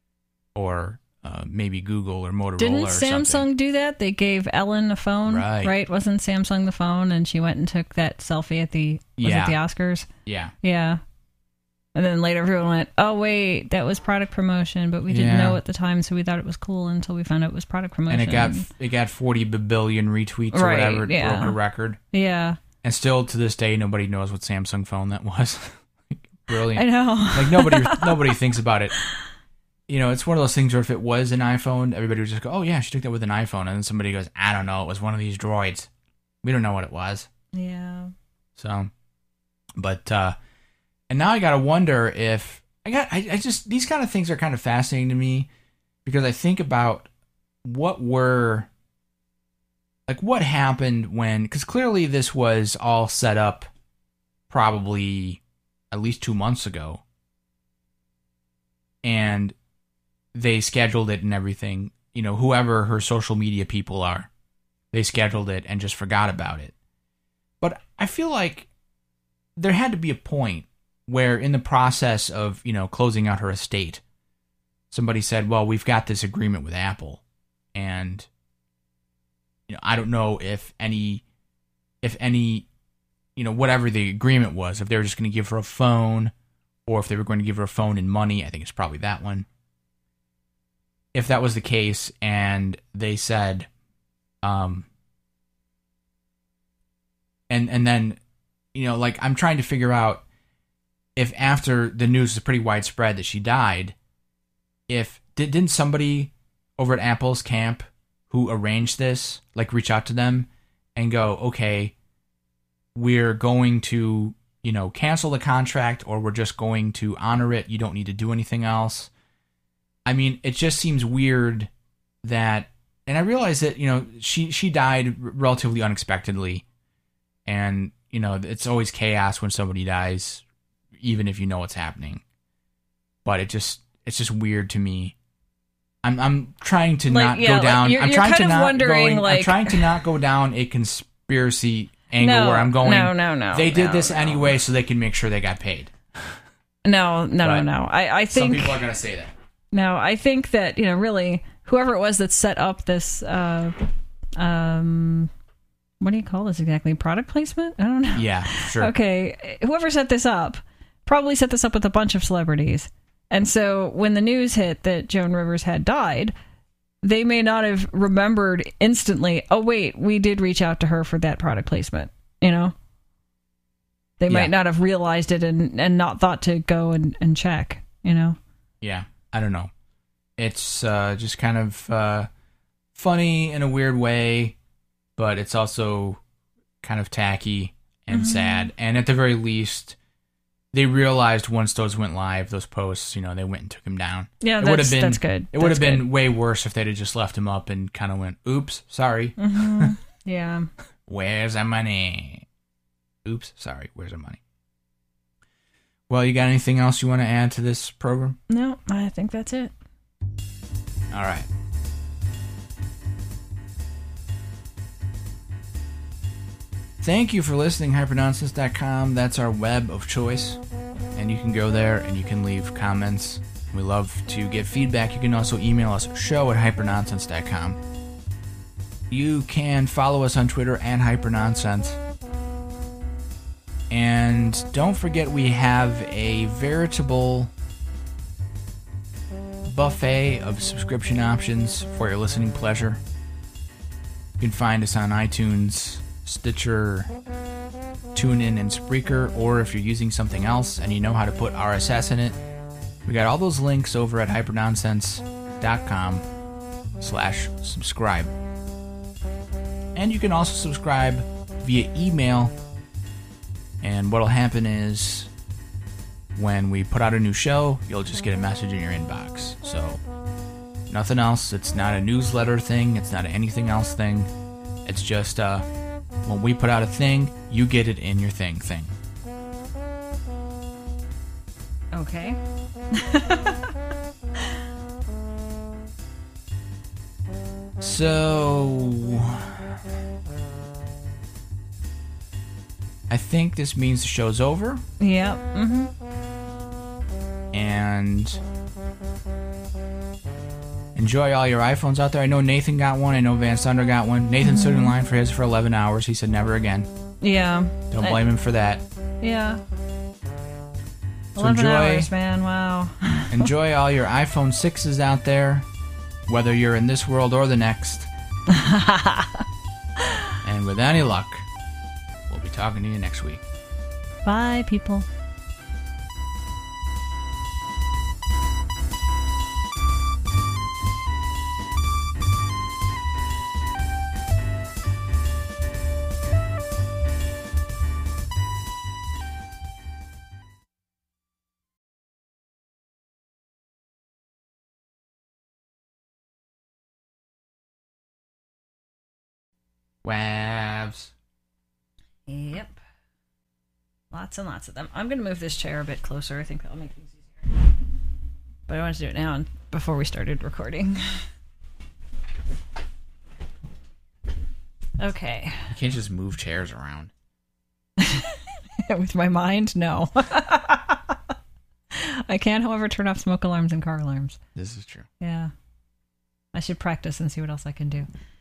or uh, maybe Google or Motorola. Didn't or Samsung something. do that? They gave Ellen a phone, Right. Wasn't Samsung the phone? And she went and took that selfie at the was Yeah. it the Oscars? Yeah, Yeah. And then later everyone went, oh, wait, that was product promotion, but we didn't Yeah. know at the time, so we thought it was cool until we found out it was product promotion. and it got it got forty billion retweets or Right, whatever. It yeah. broke a record, Yeah, and still to this day, nobody knows what Samsung phone that was. Brilliant. I know. Like nobody nobody thinks about it. You know, it's one of those things where if it was an iPhone, everybody would just go, "Oh yeah, she took that with an iPhone," and then somebody goes, "I don't know, it was one of these droids. We don't know what it was." Yeah. So, but uh, and now I gotta wonder if I got, I, I just, these kind of things are kind of fascinating to me because I think about what were, like what happened when, because clearly this was all set up probably at least two months ago. And they scheduled it and everything. You know, whoever her social media people are, they scheduled it and just forgot about it. But I feel like there had to be a point where in the process of, you know, closing out her estate, somebody said, well, we've got this agreement with Apple. And, you know, I don't know if any, if any, you know, whatever the agreement was, if they were just going to give her a phone or if they were going to give her a phone and money. I think it's probably that one. If that was the case and they said, um, and, and then, you know, like I'm trying to figure out if after the news is pretty widespread that she died, if did, didn't somebody over at Apple's camp who arranged this, like reach out to them and go, okay, we're going to, you know, cancel the contract or we're just going to honor it. You don't need to do anything else. I mean, it just seems weird that, and I realize that, you know, she, she died relatively unexpectedly and, you know, it's always chaos when somebody dies, even if you know what's happening. But it just, it's just weird to me. I'm, I'm trying to like, not yeah, go down. Like you're, I'm you're trying kind to of not wondering, going, like, I'm trying to not go down a conspiracy angle no, where I'm going. No, no, no. They did no, this no. anyway, so they can make sure they got paid. No, no, But no, no. I, I think some people are going to say that. no. I think that, you know, really, whoever it was that set up this, uh, um, what do you call this exactly? Product placement? I don't know. Yeah, sure. Okay, whoever set this up probably set this up with a bunch of celebrities. And so when the news hit that Joan Rivers had died, they may not have remembered instantly, oh, wait, we did reach out to her for that product placement, you know? They Yeah. might not have realized it and, and not thought to go and, and check, you know? Yeah, I don't know. It's uh, just kind of uh, funny in a weird way, but it's also kind of tacky and Mm-hmm. sad. And at the very least, they realized once those went live, those posts, you know, they went and took them down. Yeah, it would that's, have been, that's good. It would That's have been good. way worse if they'd have just left them up and kind of went, oops, sorry. Mhm. Yeah. Where's the money? Oops, sorry, where's the money? Well, you got anything else you want to add to this program? No, I think that's it. All right. Thank you for listening, hyper nonsense dot com. That's our web of choice. And you can go there and you can leave comments. We love to get feedback. You can also email us, show at hyper nonsense dot com. You can follow us on Twitter at hypernonsense. And don't forget we have a veritable buffet of subscription options for your listening pleasure. You can find us on iTunes, Stitcher, TuneIn, and Spreaker, or if you're using something else and you know how to put R S S in it, we got all those links over at hypernonsense dot com slash subscribe. And you can also subscribe via email, and what'll happen is when we put out a new show, you'll just get a message in your inbox. So, nothing else. It's not a newsletter thing. It's not an anything else thing. It's just, uh, when we put out a thing, you get it in your thing thing. Okay. So, I think this means the show's over. Yeah. Mm-hmm. And enjoy all your iPhones out there. I know Nathan got one. I know Van Sunder got one. Nathan stood in line for his for eleven hours. He said never again. Yeah. Don't I- blame him for that. Yeah. So Eleven enjoy, hours, man. Wow. enjoy all your iPhone sixes out there, whether you're in this world or the next. And with any luck, we'll be talking to you next week. Bye, people. Wavs. Yep. Lots and lots of them. I'm going to move this chair a bit closer. I think that'll make things easier. But I wanted to do it now before we started recording. Okay. You can't just move chairs around. With my mind, no. I can, however, turn off smoke alarms and car alarms. This is true. Yeah. I should practice and see what else I can do.